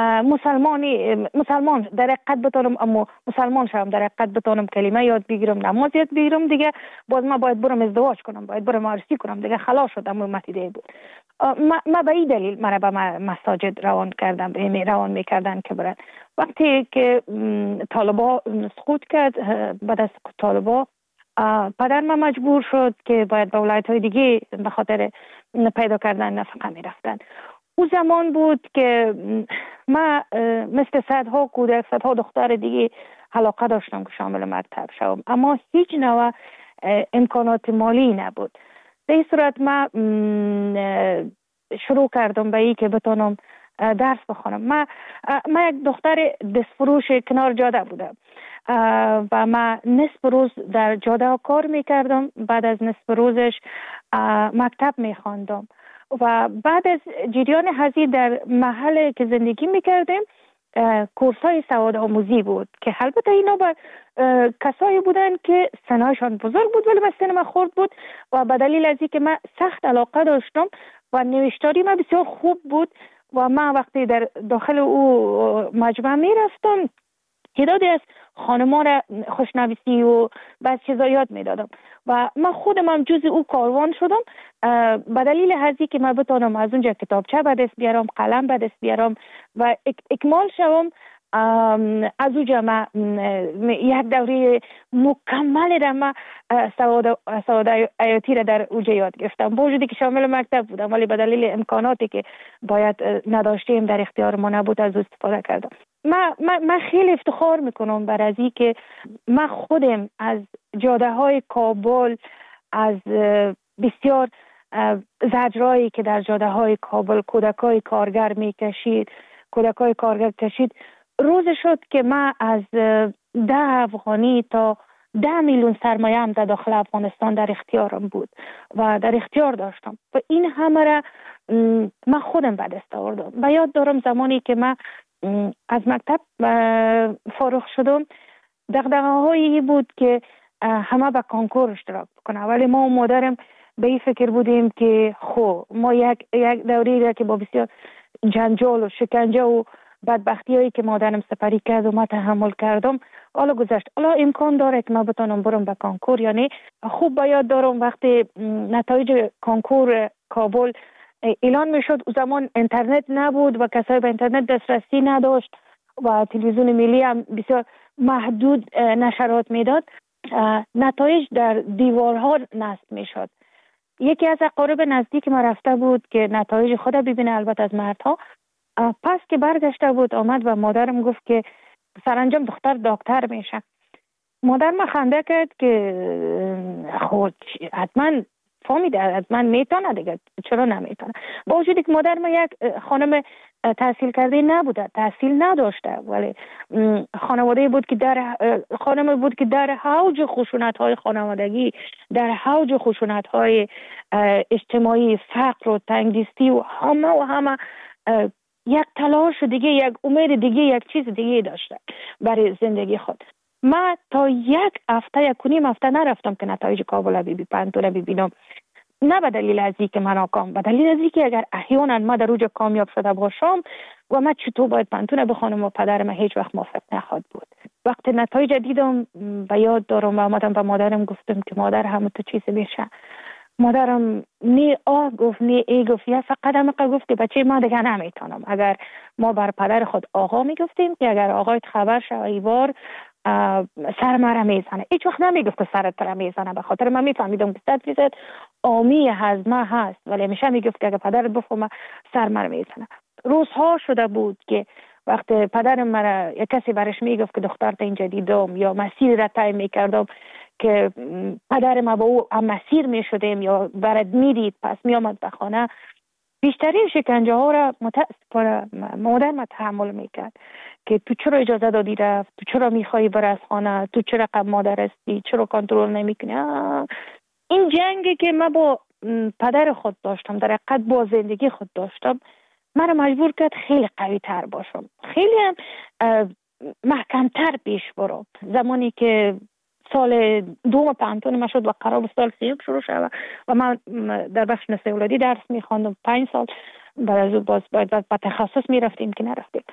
مسلمان در حقیقت بتانم، اما مسلمان شدم در حقیقت بتانم کلمه یاد بگیرم، نماز یاد بگیرم. دیگه باز ما باید برم ازدواج کنم، باید برم عروسی کنم، دیگه خلاص شدم. متیده بود. ما به این دلیل مرا به مساجد روان میکردن که برن. وقتی که طالبا سقوط کرد، بعد از طالبا پدر من مجبور شد که باید به ولایت‌های دیگه به خاطر پیدا کردن نفقه میرفتن. او زمان بود که من مثل صدها کودک، صدها دختر دیگه علاقه داشتم که شامل مکتب شوم، اما هیچ نوع امکانات مالی نبود. به این صورت من شروع کردم به این که بتونم درس بخونم. من یک دختر دستفروش کنار جاده بودم و من نصف روز در جاده کار میکردم، بعد از نصف روزش مکتب میخواندم و بعد از جریان هزی در محل که زندگی میکردیم کورس های سواد آموزی بود که البته اینا با کسایی بودن که سنایشان بزرگ بود ولی من سن خرد بود و به دلیل از اینکه من سخت علاقه داشتم و نوشتاری من بسیار خوب بود و من وقتی در داخل او مجمع میرفتم تعدادی از خانم‌ها را خوشنویسی و بعض چیزا یاد میدادم و من خودم هم جز او کاروان شدم به دلیل هزی که من بتونم از اونجا کتابچه به دست بیارم، قلم به دست بیارم و اکمال شوم. از اونجا من یک دوره مکمل را من سواد حیاتی را در اونجا یاد گرفتم، با وجودی که شامل مکتب بودم ولی به دلیل امکاناتی که باید نداشتیم در اختیار ما نبود از استفاده کردم. من خیلی افتخار میکنم بر از این که من خودم از جاده های کابل، از بسیار زجرایی که در جاده های کابل کودکای کارگر کشید روز شد که من از 10 افغانی تا 10 میلیون سرمایه هم در داخل افغانستان در اختیارم بود و در اختیار داشتم و این همه را من خودم به دست آوردم. و یاد دارم زمانی که من از مکتب فارغ شدم دغدغه‌هایی بود که همه به کنکور اشتراک بکنه، ولی ما و مادرم به این فکر بودیم که ما یک دوری را که با بسیار جنجال و شکنجه و بدبختی هایی که مادرم سپری کرد و ما تحمل کردم حالا گذشت. حالا امکان داره که ما بتونم برم به کنکور یا نه. خوب باید دارم وقتی نتایج کنکور کابل اعلان میشد، او زمان اینترنت نبود و کسایی به اینترنت دسترسی نداشت و تلویزیون ملی هم بسیار محدود نشرات میداد. نتایج در دیوارها نصب میشد. یکی از اقارب نزدیک ما رفته بود که نتایج خود ببینه، البته از مردها. پس که برگشته بود آمد و مادرم گفت که سرانجام دختر دکتر میشه. مادر ما خنده کرد که خود حتما فهمیده حتما میتونه دیگه، چرا نمیتونه. با وجودی که مادر ما یک خانم تحصیل کرده نبوده، تحصیل نداشته، ولی خانواده بود که خانم بود که در حوج خشونت‌های خانوادگی، در حوج خشونت‌های اجتماعی، فقر و تنگدستی و همه یک تلاش دیگه، یک امید دیگه، یک چیز دیگه داشته برای زندگی خود. من تا یک هفته، 1.5 هفته نرفتم که نتایج کابل پانتون ببینم. نه به دلیل از اینکه من ناکام، به دلیل از اینکه اگر احیانا ما در اوج کامیاب شده باشم و من چطور باید پانتون بخونم و پدرم هیچ وقت موافق نخواهد بود. وقتی نتایج دیدم به یاد دارم و آمدم به مادرم گفتم که مادر همه تو چیز میشه. مادرم نی آه گفت نی ای گفت، یا فقط هم گفت که بچه ما دیگه نمیتونم. اگر ما بر پدر خود آقا میگفتیم که اگر آقایت خبر شه ایوار سر مرا میزنه، هیچ وقت نمیگفت که سرت را میزنه، به خاطر من میفهمیدم که 100% آمی هضمه هست، ولی همیشه میگفت که اگر پدرت بفهمه سر مرا میزنه. روزها شده بود که وقتی پدرم مرا یک کسی برش میگفت که دخترت اینجا دیدم یا مسیر را طی میکردم که پدر ما با او هم مسیر میشدیم یا برد میدید پس میامد به خانه، بیشترین شکنجه ها را متاسفانه مادر ما تحمل میکرد که تو چرا اجازه دادی رفت، تو چرا میخوایی بر از خانه، تو چرا قبل مادر هستی، چرا کنترل نمیکنی. این جنگی که من با پدر خود داشتم، در حقیقت با زندگی خود داشتم، مرا مجبور کرد خیلی قوی تر باشم، خیلی هم محکم تر پیش برم. زمانی که سال دوم پانتون ما شد و قرار بود سال سیوم شروع شد و من در بخش نسل اولادی درس میخواندم 5 سال، بعد از باز باید با تخصص میرفتیم که نرفتیم.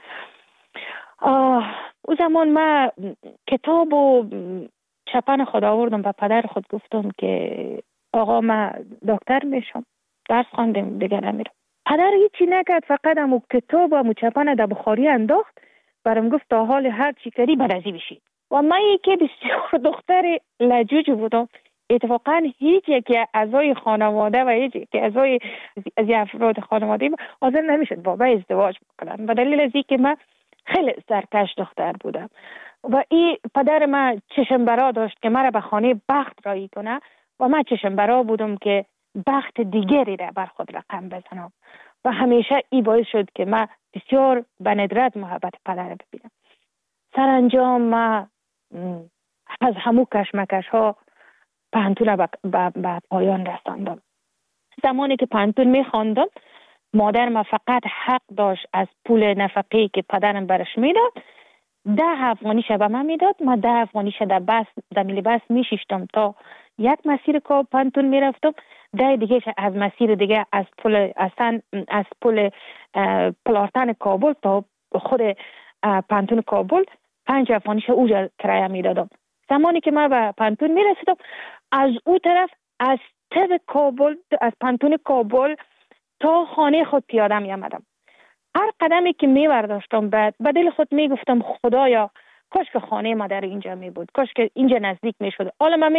او زمان من کتاب و چپن خود آوردم و پدر خود گفتم که آقا من دکتر میشم، درس خواندم دیگه نمیرم. پدر هیچی نکرد، فقط همو کتاب و چپن در بخاری انداخت، برام گفت تا حال هر چی کردی برازی بشید. و من یکی بسیار دختر لجوج بودم، اتفاقا هیچ یکی اعضای خانواده و هیچ یکی اعضای از افراد خانواده حاضر نمیشد با ازدواج بکنن، به دلیل از اینکه من خیلی سرکش دختر بودم و این پدر من چشم برا داشت که مرا به خانه بخت رایی کنه و من چشم برا بودم که بخت دیگری را بر خود رقم بزنم و همیشه این باعث شد که من بسیار به ندرت محبت پدر ببینم. سرانجام من از همو کشمکش ها پانتون به پایان رساندم. زمانی که پانتون میخواندم مادر ما فقط حق داشت از پول نفقه‌ای که پدرم برش میداد 10 افغانی به من میداد. ما 10 افغانی در بس زمین بس میشیشتم تا یک مسیر که پانتون میرفتم، 10 دیگه از مسیر دیگه از پل پلارتن کابل تا خود پانتون کابل 5 افغانی اوجا کرایه میدادم. زمانی که من به پانتون میرسیدم از او طرف از تب کابل، از پانتون کابل تا خانه خود پیاده می آمدم. هر قدمی که می برداشتم به دل خود می گفتم خدایا کاش که خانه ما در اینجا می بود، کاش که اینجا نزدیک می شد. حالا من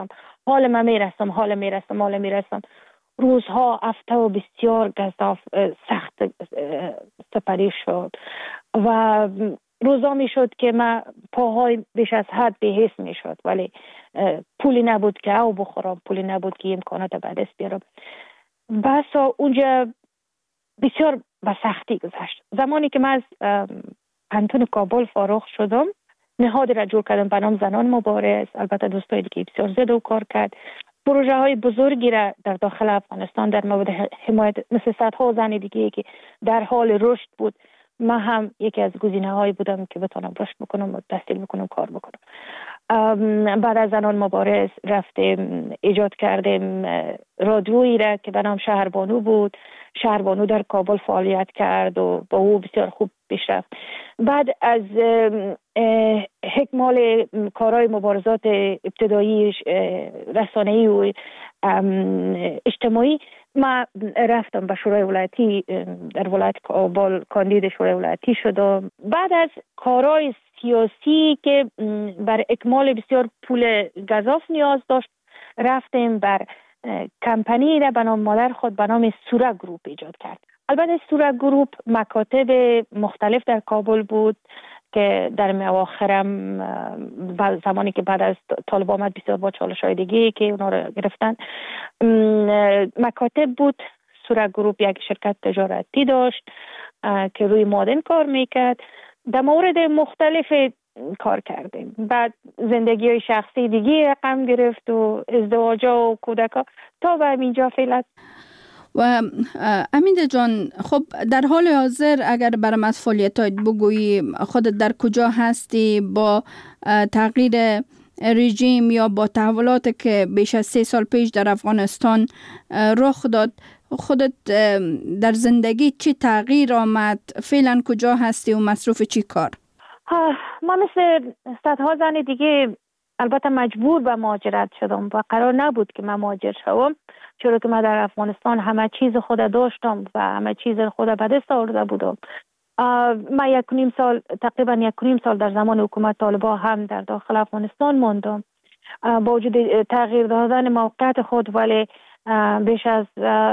می رسم. روزها هفته و بسیار گزاف سخت سپری شد و روزا می شد که من پاهای بیش از حد بی‌حس می شد، ولی پولی نبود که او بخورم، پولی نبود که امکانات به دست بیارم. بس اونجا بسیار به سختی گذشت. زمانی که من از پانتون کابل فارغ شدم نهادی را جور کردم به نام زنان مبارز، البته دوستای دیگه بسیار زیاده و کار کرد. پروژه های بزرگی را در داخل افغانستان در مورد حمایت مثل صدها زن دیگه که در حال رشد بود، من هم یکی از گزینه‌های بودم که بتونم رشد بکنم و تحصیل بکنم، کار بکنم. بعد از زنان مبارز رفتیم ایجاد کردیم رادیویی را که به نام شهربانو بود. شهربانو در کابل فعالیت کرد و با او بسیار خوب پیش رفت. بعد از اکمال کارهای مبارزات ابتدایی رسانه‌ای و اجتماعی ما رفتم به شورای ولایتی در ولایت کابل کاندید شورای ولایتی شدم. بعد از کارهای سیاسی که بر اکمال بسیار پول گزاف نیاز داشت رفتیم بر کمپانی را به نام مادر خود به نام سورا گروپ ایجاد کرد. البته سورا گروپ مکاتب مختلف در کابل بود که در اواخرم زمانی که بعد از طالب آمد بسیار با چالش‌های دیگه که اونا رو گرفتن مکاتب بود. سورا گروپ یک شرکت تجارتی داشت که روی معادن کار میکرد. در مورد مختلف کار کردیم. بعد زندگی های شخصی دیگه رقم گرفت و ازدواج و کودکا تا به اینجا فعلا. و امیده جان، خب در حال حاضر اگر برام از فعالیتات بگویی، خودت در کجا هستی با تغییر رژیم یا با تحولاتی که بیش از 3 سال پیش در افغانستان رخ داد، خودت در زندگی چی تغییر آمد؟ فعلا کجا هستی و مصروف چی کار؟ ما مثل صدها زن دیگه البته مجبور به مهاجرت شدم و قرار نبود که من مهاجر شوم، چرا که من در افغانستان همه چیز خود داشتم و همه چیز خود به دست آورده بودم. من تقریبا 1.5 سال در زمان حکومت طالبان هم در داخل افغانستان ماندم. با وجود تغییر دادن موقعیت خود ولی بیش از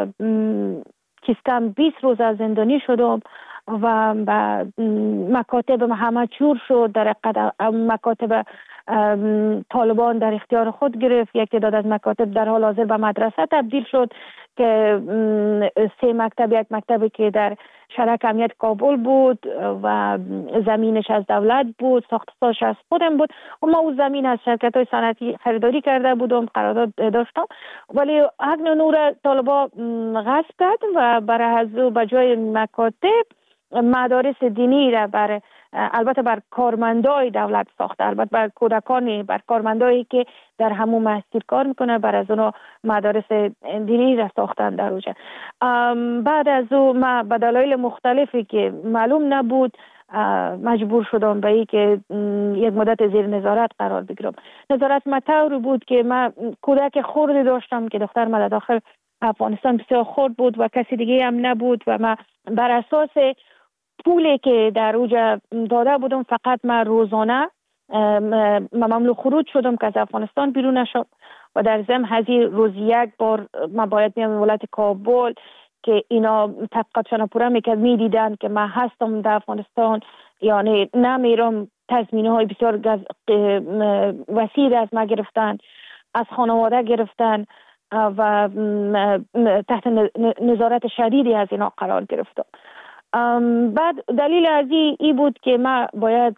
کم 20 روز از زندانی شدم و مکاتب همه چور شد. در مکاتب طالبان در اختیار خود گرفت. یک تعداد از مکاتب در حال حاضر به مدرسه تبدیل شد که 3 مکتب، یک مکتبی که در شرک امنیت کابل بود و زمینش از دولت بود، ساختش از خودم بود و ما اون زمین از شرکت های صنعتی خریداری کرده بودم، قرارداد داشتم، ولی حق نور طالبا غصب کرد و برای از به جای مکاتب مدارس دینی را البته بر کارمندای دولت ساخته، البته بر کودکانی، بر کارمندایی که در همون مسجد کار میکنه، بر از اونها مدارس دینی را ساختن در اوجه. بعد از او ما به دلایل مختلفی که معلوم نبود مجبور شدم به این که یک مدت زیر نظارت قرار بگیرم. نظارت مطور بود که من کودک خردی داشتم که دختر من داخل افغانستان بسیار خرد بود و کسی دیگه هم نبود و من بر اساس پولی که در اوجه داده بودم فقط من روزانه ممنوع خروج شدم که از افغانستان بیرون نشم و در ضمن هزی روز یک بار من باید میام ولایت کابل که اینا تحقیقاتشان پورا میکرد، میدیدن که من هستم در افغانستان، یعنی نمیرم. تضمینه های بسیار وسیع از ما گرفتن، از خانواده گرفتن و تحت نظارت شدیدی از اینا قرار گرفتم. بعد دلیل از این بود که من باید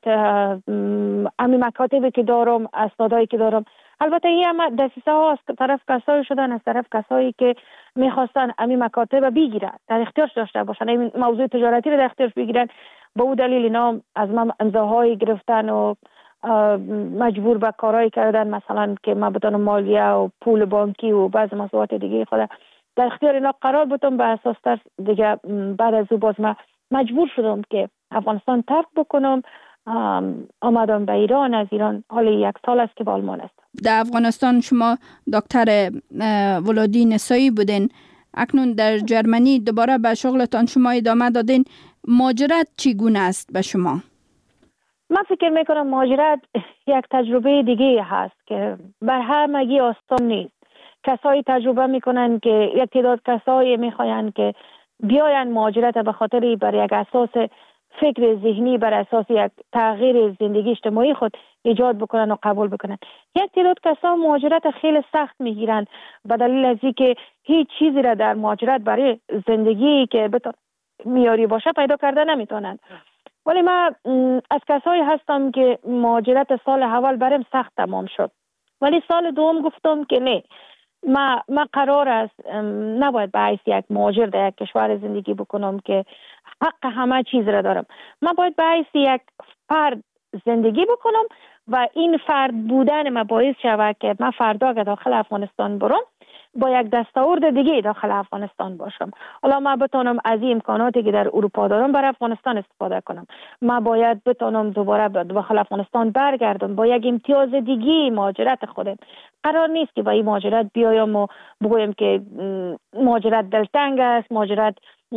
امی مکاتبی که دارم، اسنادایی که دارم، البته این هم دسیسه ها از طرف کسایی شدن، از طرف کسایی که میخواستن امی مکاتب بگیرن، در اختیارش داشته باشن، این موضوع تجارتی رو در اختیارش بگیرن. با اون دلیل اینا از من امضاهایی گرفتن و مجبور به کارهایی کردن، مثلا که من بتونم مالیه و پول بانکی و بعض مسئولیت دیگه خود در اختیار اینا قرار بودم. به اساس تر دیگه بعد از او باز من مجبور شدم که افغانستان ترک بکنم. آمدم به ایران. از ایران حالا 1 سال است که به آلمان هستم. در افغانستان شما دکتر ولادی نسایی بودین، اکنون در جرمنی دوباره به شغلتان شما ادامه دادین. مهاجرت چگونه است به شما؟ من فکر میکنم مهاجرت یک تجربه دیگه هست که بر همگی آسان نیست. کسایی تجربه میکنن که یک تعداد کسایی میخواین که بیاین مهاجرت به خاطر بر یک اساس فکر ذهنی، بر اساس یک تغییر زندگی اجتماعی خود ایجاد بکنن و قبول بکنن. یک تعداد کسا مهاجرت خیلی سخت میگیرن به دلیل از اینکه هیچ چیزی را در مهاجرت برای زندگی که معیاری باشه پیدا کرده نمیتونن. ولی من از کسایی هستم که مهاجرت سال اول برام سخت تمام شد، ولی سال دوم گفتم که نه، من قرار است نباید به حیث یک مهاجر در یک کشور زندگی بکنم که حق همه چیز را دارم. من باید به حیث یک فرد زندگی بکنم و این فرد بودن ما باعث شود که من فردا که داخل افغانستان برم با یک دستاورد دیگه داخل افغانستان باشم. حالا من بتونم از این امکاناتی که در اروپا دارم بر افغانستان استفاده کنم. من باید بتونم دوباره داخل افغانستان برگردم با یک امتیاز دیگه مهاجرت خودم. قرار نیست که با این مهاجرت بیایم و بگویم که مهاجرت دلتنگ است، مهاجرت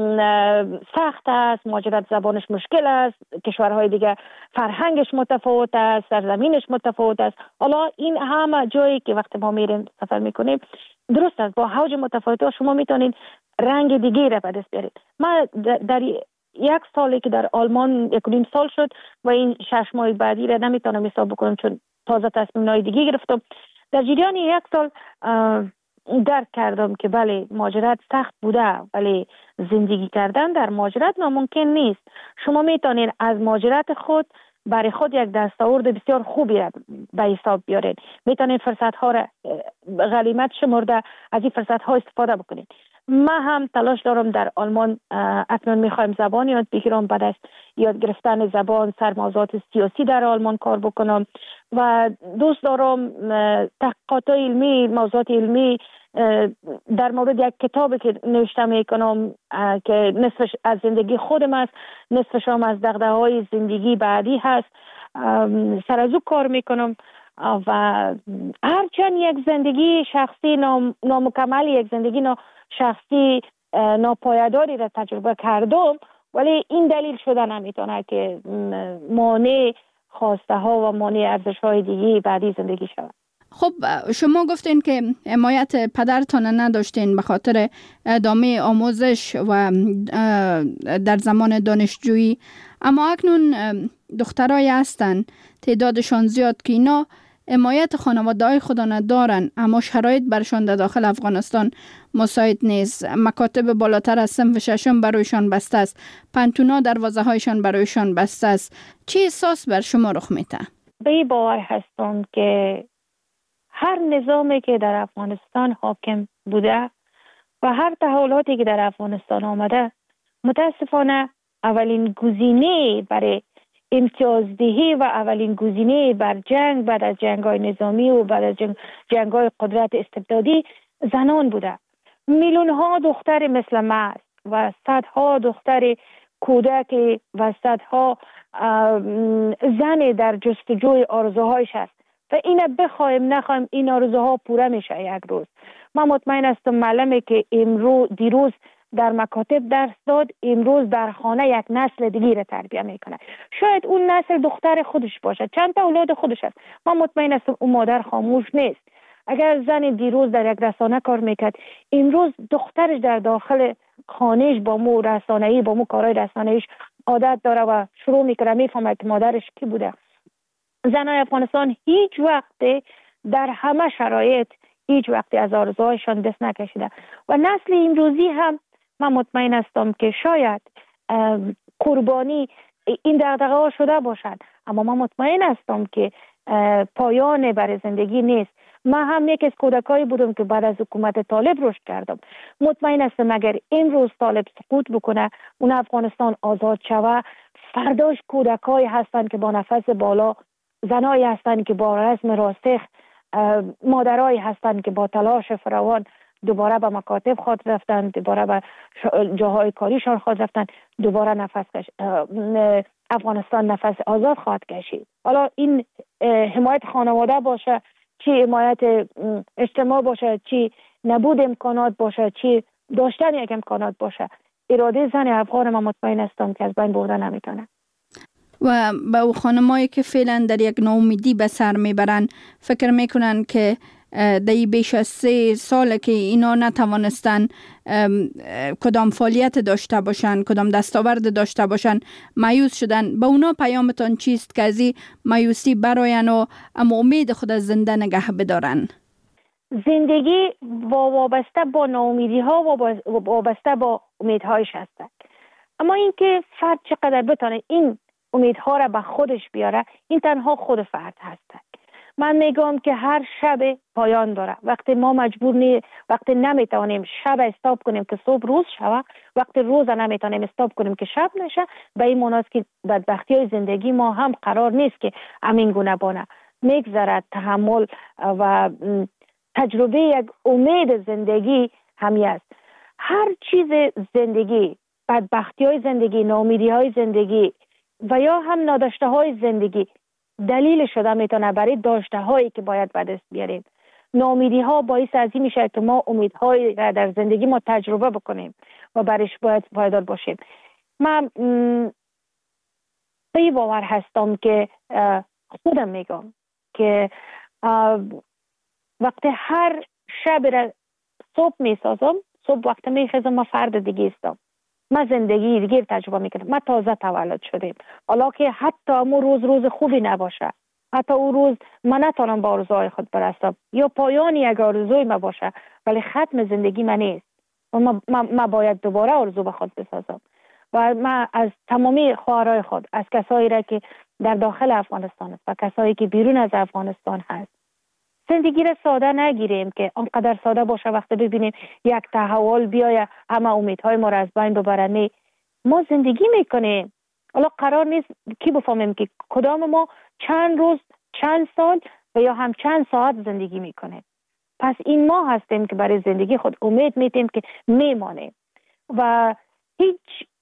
سخت است، مهاجرت زبانش مشکل است، کشورهای دیگه فرهنگش متفاوت است، سرزمینش متفاوت است. حالا این همه جایی که وقتی ما میریم سفر میکنیم درست است، با حوج متفاوت شما میتونید رنگ دیگه را به دست بیارید. من در یک سالی که در آلمان 1.5 سال شد و این 6 ماه بعدی را نمیتونم حساب بکنم چون تازه تصمیم‌های دیگه گرفتم. در جریان 1 سال درک کردم که بله مهاجرت سخت بوده، ولی زندگی کردن در مهاجرت ناممکن نیست. شما میتونید از مهاجرت خود برای خود یک دستاورد بسیار خوبی را به حساب بیارید. میتونید فرصت ها را غنیمت شمرده از این فرصت ها استفاده بکنید. من هم تلاش دارم در آلمان اکنون میخوایم زبان یاد بگیرم، بعد از یاد گرفتن زبان سر موضوعات سیاسی در آلمان کار بکنم و دوست دارم تحقیقات علمی، موضوعات علمی در مورد یک کتابی که نوشته میکنم که نصفش از زندگی خودم است، نصفش هم از دغدغه‌های زندگی بعدی هست، سر از او کار میکنم و هرچند یک زندگی شخصی نامکمل، یک زندگی شخصی ناپایداری را تجربه کردم، ولی این دلیل شده نمیتونه که مانع خواسته ها و مانع ارزش های دیگه بعدی زندگی شود. خب شما گفتین که حمایت پدرتان نداشتین به خاطر ادامه آموزش و در زمان دانشجویی، اما اکنون دخترای هستن تعدادشان زیاد که اینا حمایت خانواده‌های خود ندارن، اما شرایط برشان در داخل افغانستان مساعد نیست. مکاتب بالاتر از صنف ششم برایشان بسته است، پنتونا دروازه‌هایشان برایشان بسته است. چه احساس بر شما رخ میده؟ به این باور هستم که هر نظامی که در افغانستان حاکم بوده و هر تحولاتی که در افغانستان آمده، متاسفانه اولین گزینه برای امتیازدهی و اولین گزینه بر جنگ بعد از جنگ‌های نظامی و بعد از جنگ‌های قدرت استبدادی زنان بوده. میلیون‌ها دختر مثل ما و صدها دختر کودک و صدها زن در جستجوی آرزوهایش است و اینا بخوایم نخوایم این آرزوها پوره میشه یک روز. من مطمئن هستم معلمی که دیروز در مکاتب درس داد، امروز در خانه یک نسل دیگه را تربیت میکنه. شاید اون نسل دختر خودش باشه، چند تا اولاد خودش است. من مطمئن هستم اون مادر خاموش نیست. اگر زن دیروز در یک رسانه کار میکرد، امروز دخترش در داخل خانهش با مو رسانه‌ای، با مو کارهای رسانه‌ایش عادت داره و شروع میکنه میفهمه که مادرش کی بوده. زنای افغانستان هیچ وقت در همه شرایط هیچ وقت از آرزوهایشان دست نکشیده و نسل امروزی هم من مطمئن هستم که شاید قربانی این دغدغه‌ها شده باشد، اما من مطمئن هستم که پایان برای زندگی نیست. من هم یک از کودکایی بودم که بعد از حکومت طالب رشد کردم. مطمئن هستم اگر این روز طالب سقوط بکنه، اون افغانستان آزاد شوه، فرداش کودکایی هستند که با نفس بالا، زنایی هستند که با رزم راسخ، مادرایی هستند که با تلاش فراوان دوباره به مکاتب خود رفتن، دوباره به جاهای کاریشان خود رفتن، دوباره افغانستان نفس آزاد خواهد کشید. حالا این حمایت خانواده باشه، چی حمایت اجتماع باشه، چی نبود امکانات باشه، چی داشتن یک امکانات باشه، اراده زن افغان من مطمئن هستم که از بین برده نمیتونه. و با خانمایی که فعلا در یک ناامیدی به سر میبرن، فکر میکنن که در بیش از 3 سال که اینا نتوانستن کدام فعالیت داشته باشن، کدام دستاورد داشته باشن، مایوس شدن. با اونا پیامتان چیست که از این مایوسی براین و اما امید خود از زنده نگه بدارن؟ زندگی وابسته با ناامیدی ها و وابسته با امیدهایش هستند، اما اینکه فرد چقدر بتونه این امیدها را به خودش بیاره، این تنها خود فرد هستند. من میگم که هر شب پایان داره. وقتی ما مجبور وقتی نمیتونیم شب استاپ کنیم که صبح روز شوه، وقتی روز نمیتونیم استاپ کنیم که شب نشه، به این مناست که بدبختی های زندگی ما هم قرار نیست که همین گونه بانه. میگذرد تحمل و تجربه یک امید زندگی همی است. هر چیز زندگی، بدبختی های زندگی، ناامیدی های زندگی و یا هم ناداشته های زندگی دلیل شده میتونه برای داشته هایی که باید به دست بیاریم. ناامیدی ها باعث از این میشه که ما امیدهای در زندگی ما تجربه بکنیم و برایش باید پایدار باشیم. من به باور هستم که خودم میگم که وقتی هر شب را صبح میسازم، صبح وقتی میخیزم ما فرد دیگه استم، ما زندگی دیگه تجربه میکنم. ما تازه تولد شدیم، حالا که حتی امو روز خوبی نباشه، حتی او روز من نتونم با آرزوهای خود برسم یا پایانی یک آرزوی ما باشه، ولی ختم زندگی من نیست و ما باید دوباره آرزو به خود بسازم. و من از تمامی خواهرای خود، از کسایی را که در داخل افغانستان است و کسایی که بیرون از افغانستان هست، زندگی را ساده نگیریم که آنقدر ساده باشه وقتی ببینیم یک تحول بیایه همه امیدهای ما را از بین ببره. نه، ما زندگی میکنیم. حالا قرار نیست کی بفهمیم که کدام ما چند روز، چند سال و یا هم چند ساعت زندگی میکنیم. پس این ما هستیم که برای زندگی خود امید میتیم که میمانیم و هیچ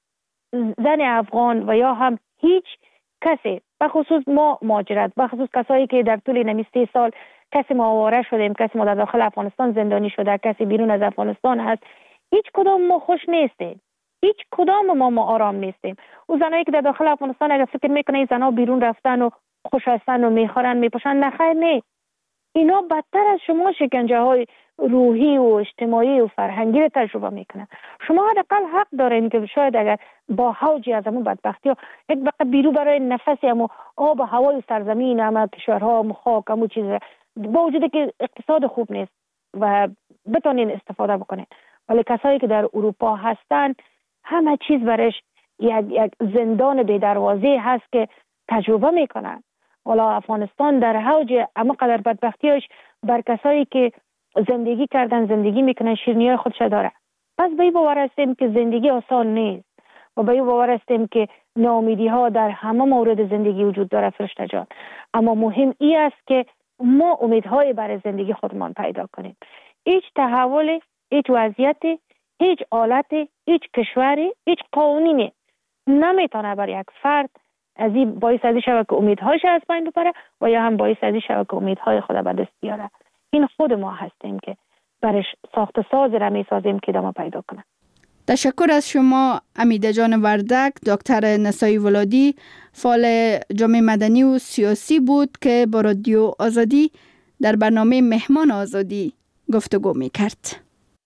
زن افغان و یا هم هیچ کسی، بخصوص ما مهاجرت، بخصوص کسایی که در طول نمی 3 سال کسی ما آواره شدیم، کسی ما در داخل افغانستان زندانی شده، کسی بیرون از افغانستان هست، هیچ کدام ما خوش نیستیم، هیچ کدام ما آرام نیستیم. او زنایی که در داخل افغانستان اگر فکر میکنه این زنها بیرون رفتن و خوش هستن و میخورن میپوشن، نخیر، نه، اینا بدتر از شما شکنجه های روحی و اجتماعی و فرهنگی رو تجربه میکنن. شما حداقل حق دارین که شاید اگر با حوجی از همون بدبختی ها یک وقت بیرو برای نفسی همون آب و هوای سرزمین همه کشورها همون خاک همون چیز با وجود که اقتصاد خوب نیست و بتونین استفاده بکنین، ولی کسایی که در اروپا هستن همه چیز برش یک زندان بی دروازه هست که تجربه میکنن. حالا افغانستان در حوج اما قدر بدبختیش بر کسایی که زندگی کردن، زندگی میکنن، شیرینی‌های خودش داره. پس به این باور هستیم که زندگی آسان نیست و به این باور هستیم که ناامیدی ها در همه مورد زندگی وجود داره فرشته جان. اما مهم این است که ما امیدهای برای زندگی خودمان پیدا کنیم. هیچ تحول، هیچ وضعیت، هیچ حالت، هیچ کشوری، هیچ قانونی نمیتونه برای یک فرد از این باعث از این شود که امیدهاش از بین ببره و یا هم باعث از این شود که امیدهای خود به دست بیاره. این خود ما هستیم که برش ساخت ساز را میسازیم که ادامه پیدا کنه. تشکر از شما امیده جان وردک. دکتر نسایی ولادی فعال جامعه مدنی و سیاسی بود که با رادیو آزادی در برنامه مهمان آزادی گفتگو میکرد.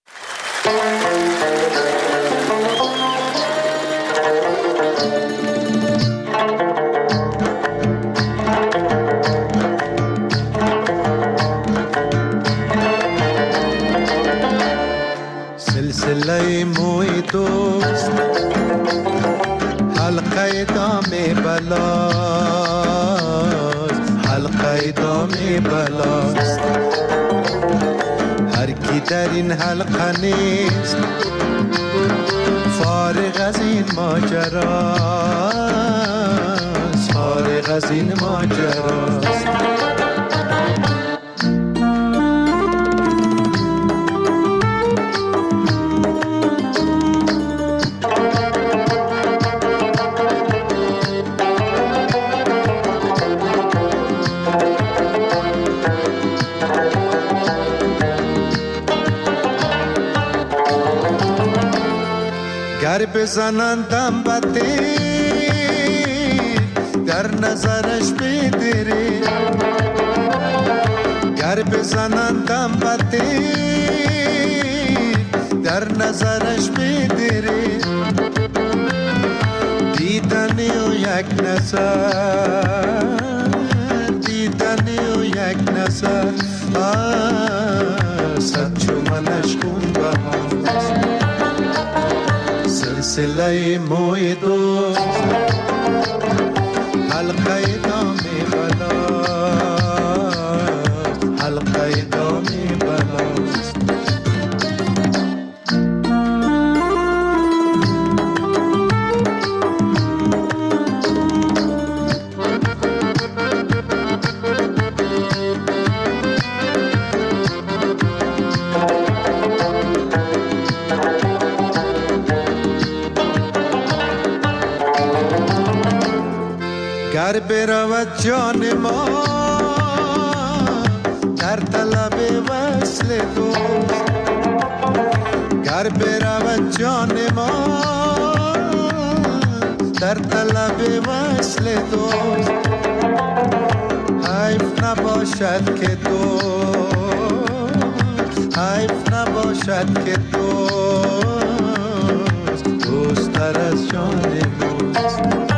سلسله موی دوست حلقه دام بلاست، حلقه دام بلاست. هر کی در این حلقه نیست فارغ از این ماجراست، فارغ از این ماجراست. گر بزنندم بده در نظرش بدری، گر بزنندم بده در نظرش بدری. دیدنی و یک نظر، دیدنی و یک نظر صد چو منش خون بهاست. سلسله موی دوست حلقه دام بلاست، گر برود جان ما در طلب وصل دوست، گر برود جان ما در طلب وصل دوست، حیف نباشد که دوست، حیف نباشد که دوست دوست تر از جان ماست.